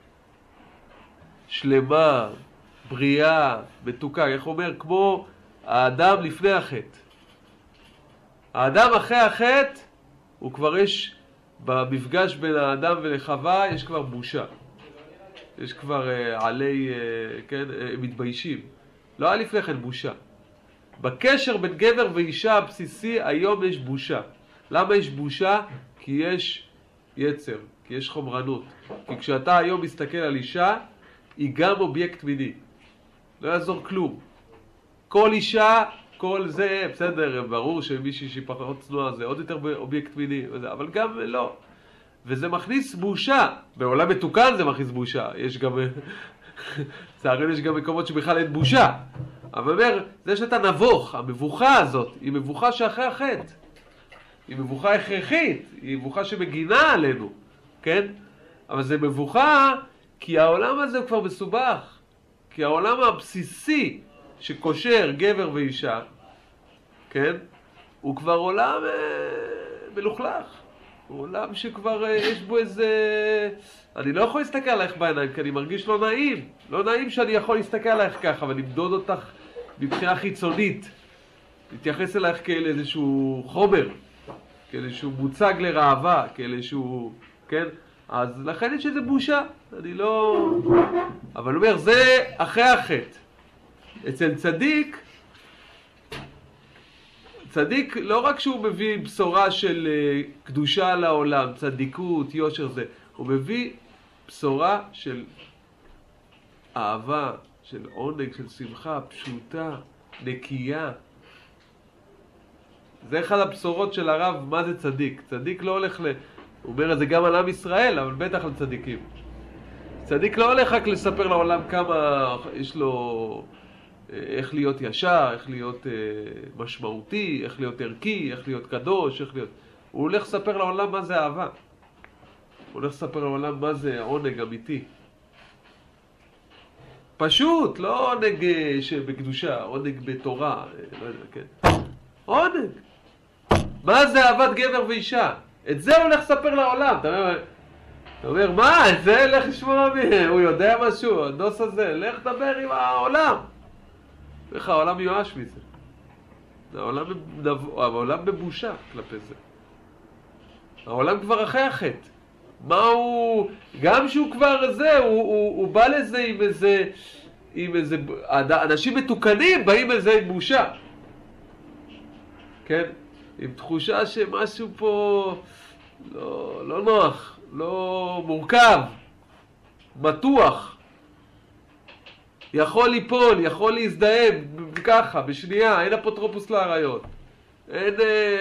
שלמה, בריאה, מתוקה. איך אומר? כמו האדם לפני החטא. האדם אחרי החטא, הוא כבר יש, במפגש בין האדם ולחווה, יש כבר בושה. יש כבר uh, עלי, uh, כן, uh, מתביישים. לא היה לפני כן בושה. בקשר בין גבר ואישה הבסיסי, היום יש בושה. למה יש בושה? כי יש יצר, כי יש חומרנות. כי כשאתה היום מסתכל על אישה, היא גם אובייקט מיני. לא יעזור כלום. כל אישה, כל זה, בסדר, ברור שמישהי שהיא פחות צנועה זה עוד יותר אובייקט מיני, אבל גם לא. וזה מכניס בושה. בעולם מתוקן זה מכניס בושה. יש גם, צערנו יש גם מקומות שבכלל אין בושה. אבל אומר, זה שאתה נבוך, המבוכה הזאת, היא מבוכה שאחרי החטא. היא מבוכה הכרחית, היא מבוכה שמגינה עלינו, כן? אבל זה מבוכה כי העולם הזה הוא כבר מסובך. כי העולם הבסיסי שקושר גבר ואישה, כן? הוא כבר עולם אה, מלוכלך. הוא עולם שכבר אה, יש בו איזה... אני לא יכול להסתכל עליך בעיניים, כי אני מרגיש לא נעים. לא נעים שאני יכול להסתכל עליך ככה, ולמדוד אותך מבחינה חיצונית. להתייחס אלייך כאל איזשהו חומר. כאיזשהו מוצג לרעבה, כאיזשהו, כן? אז לכן יש איזה בושה, אני לא... אבל אומר, זה אחרי החטא. אצל צדיק, צדיק לא רק שהוא מביא בשורה של uh, קדושה לעולם, צדיקות, יושר זה, הוא מביא בשורה של אהבה, של עונג, של שמחה, פשוטה, נקייה. זה אחד הבשורות של הרב, מה זה צדיק. צדיק לא הולך ל... הוא אומר את זה גם על עם ישראל, אבל בטח על צדיקים. צדיק לא הולך רק לספר לעולם כמה יש לו... איך להיות ישר, איך להיות משמעותי, איך להיות ערכי, איך להיות קדוש, איך להיות... הוא הולך לספר לעולם מה זה אהבה. הוא הולך לספר לעולם מה זה עונג אמיתי. פשוט, לא עונג שבקדושה, עונג בתורה, לא יודע, כן. עונג. מה זה אהבת גבר ואישה? את זה הוא הולך לספר לעולם. אתה אומר, אתה אומר מה? את זה לך לשמוע מהם. הוא יודע משהו, הדוס הזה. לך דבר עם העולם. איך העולם מיואש מזה. העולם, העולם בבושה כלפי זה. העולם כבר אחרי החטא. מה הוא... גם שהוא כבר זה, הוא, הוא, הוא בא לזה עם איזה... עם איזה... אנשים מתוקנים באים לזה עם בושה. כן? עם תחושה שמשהו פה לא, לא נוח, לא מורכב, מתוח, יכול ליפול, יכול להזדהם ככה, בשנייה, אין אפוטרופוס לעריות. אין...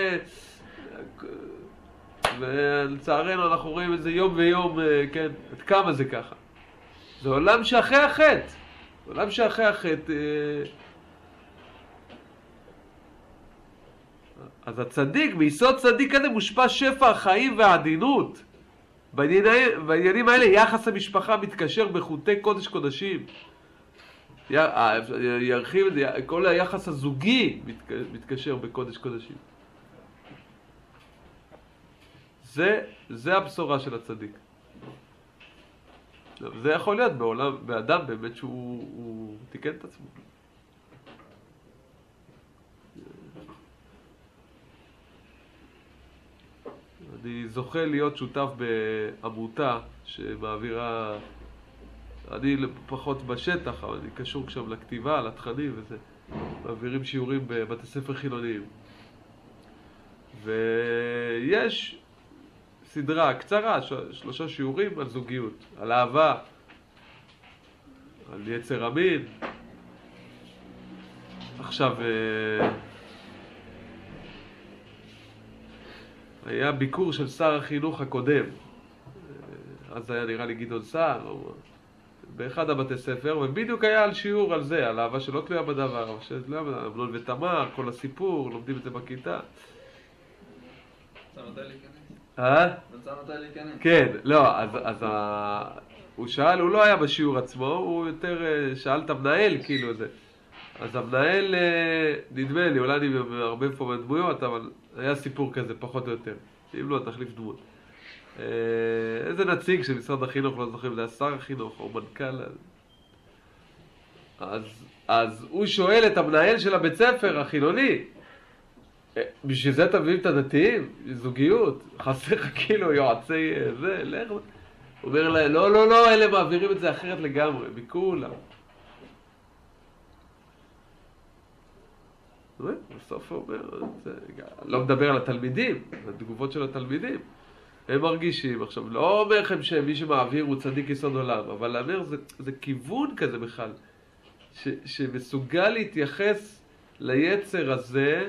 ולצערנו אנחנו רואים את זה יום ויום, כן, עד כמה זה ככה. זה עולם שאחרי החטא. עולם שאחרי החטא. אז הצדיק, מיסוד צדיק הזה מושפע שפע החיים והעדינות. בעניינים, בעניינים האלה יחס המשפחה מתקשר בחוטי קודש קודשים. ירחיב, כל היחס הזוגי מתקשר בקודש קודשים. זה, זה הבשורה של הצדיק. זה יכול להיות בעולם, באדם באמת שהוא הוא תיקן את עצמו. אני זוכה להיות שותף בעמותה שמעבירה, אני פחות בשטח, אבל אני קשור שם לכתיבה, לתכנים וזה. מעבירים שיעורים בבתי ספר חילוניים. ויש סדרה קצרה, שלושה שיעורים על זוגיות, על אהבה, על יצר המין. עכשיו, היה ביקור של שר החינוך הקודם, אז היה נראה לי גדעון סער, באחד הבתי ספר, ובדיוק היה על שיעור על זה, על אהבה שלא תלויה בדבר, שלא תלויה בדבר, אמנון ותמר, כל הסיפור, לומדים את זה בכיתה. אתה נותן להיכנס? אה? אתה נותן להיכנס? כן, לא, אז, אז ה... הוא שאל, הוא לא היה בשיעור עצמו, הוא יותר שאל את המנהל, כאילו זה. אז המנהל, נדמה לי, אולי אני הרבה פה בדמויות, אבל היה סיפור כזה, פחות או יותר. אם לא, תחליף דמות. איזה נציג של משרד החינוך, לא זוכר, זה היה שר החינוך או מנכ"ל. אז, אז הוא שואל את המנהל של הבית ספר, החילוני, בשביל זה תביאים את הדתיים? זוגיות? חסר לך כאילו יועצי זה, לך. הוא אומר להם, לא, לא, לא, אלה מעבירים את זה אחרת לגמרי, מכולם. בסוף הוא אומר, לא מדבר על התלמידים, על התגובות של התלמידים. הם מרגישים, עכשיו, לא אומר לכם שמי שמעביר הוא צדיק יסוד עולם, אבל אומר, זה, זה כיוון כזה בכלל, ש, שמסוגל להתייחס ליצר הזה,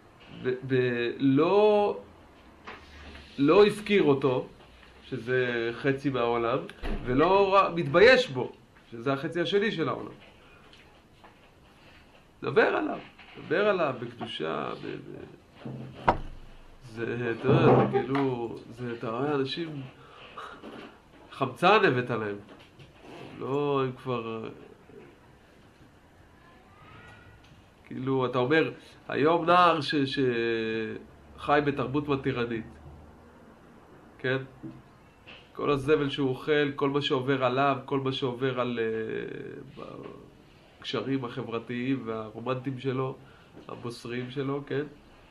ולא לא הפקיר אותו, שזה חצי מהעולם, ולא מתבייש בו, שזה החצי השני של העולם. דבר עליו. דבר עליו בקדושה, ב... ב... זה, אתה יודע, זה כאילו, זה, אתה רואה אנשים, חמצן הבאת עליהם. לא, הם כבר... כאילו, אתה אומר, היום נער ש... שחי בתרבות מתירנית, כן? כל הזבל שהוא אוכל, כל מה שעובר עליו, כל מה שעובר על... הקשרים החברתיים והרומנטיים שלו, הבוסריים שלו, כן?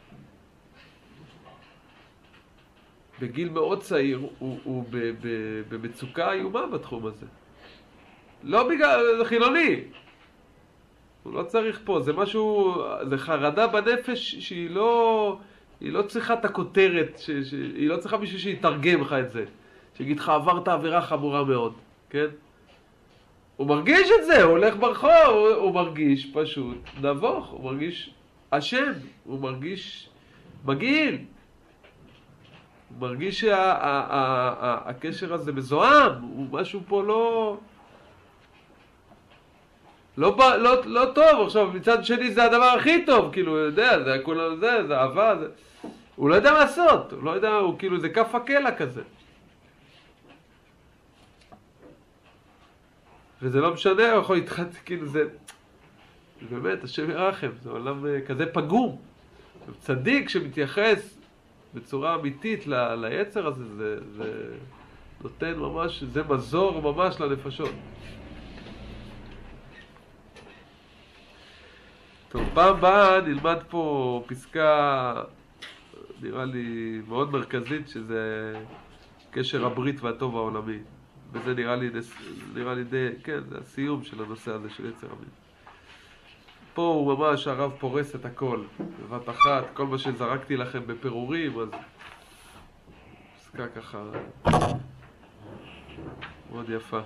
בגיל מאוד צעיר הוא, הוא ב, ב, במצוקה איומה בתחום הזה. לא בגלל, זה חילוני. הוא לא צריך פה, זה משהו, זה חרדה בנפש שהיא לא, היא לא צריכה את הכותרת, ש, ש, היא לא צריכה מישהו שיתרגם לך את זה. שיגיד לך, עברת עבירה חמורה מאוד, כן? הוא מרגיש את זה, הוא הולך ברחוב, הוא, הוא מרגיש פשוט נבוך, הוא מרגיש אשם, הוא מרגיש מגעיל. הוא מרגיש שהקשר הזה מזוהם, הוא משהו פה לא... לא, לא, לא טוב. עכשיו, מצד שני זה הדבר הכי טוב, כאילו, הוא יודע, זה הכל זה, זה אהבה, זה... הוא לא יודע מה לעשות, הוא לא יודע, הוא כאילו, זה כף הקלע כזה. וזה לא משנה, הוא יכול להתחת, כאילו זה... באמת, השם ירחם, זה עולם כזה פגום. צדיק שמתייחס בצורה אמיתית ל, ליצר הזה, זה, זה נותן ממש, זה מזור ממש לנפשות. טוב, פעם הבאה נלמד פה פסקה, נראה לי מאוד מרכזית, שזה קשר הברית והטוב העולמי. וזה נראה לי, נראה לי די, כן, זה הסיום של הנושא הזה של יצר המין. פה הוא ממש, הרב פורס את הכל, בבת אחת, כל מה שזרקתי לכם בפירורים, אז פסקה ככה מאוד יפה.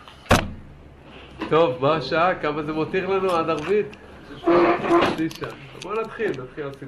טוב, מה השעה? כמה זה מותיר לנו עד ערבית? חצי שעה. בוא נתחיל, נתחיל לשים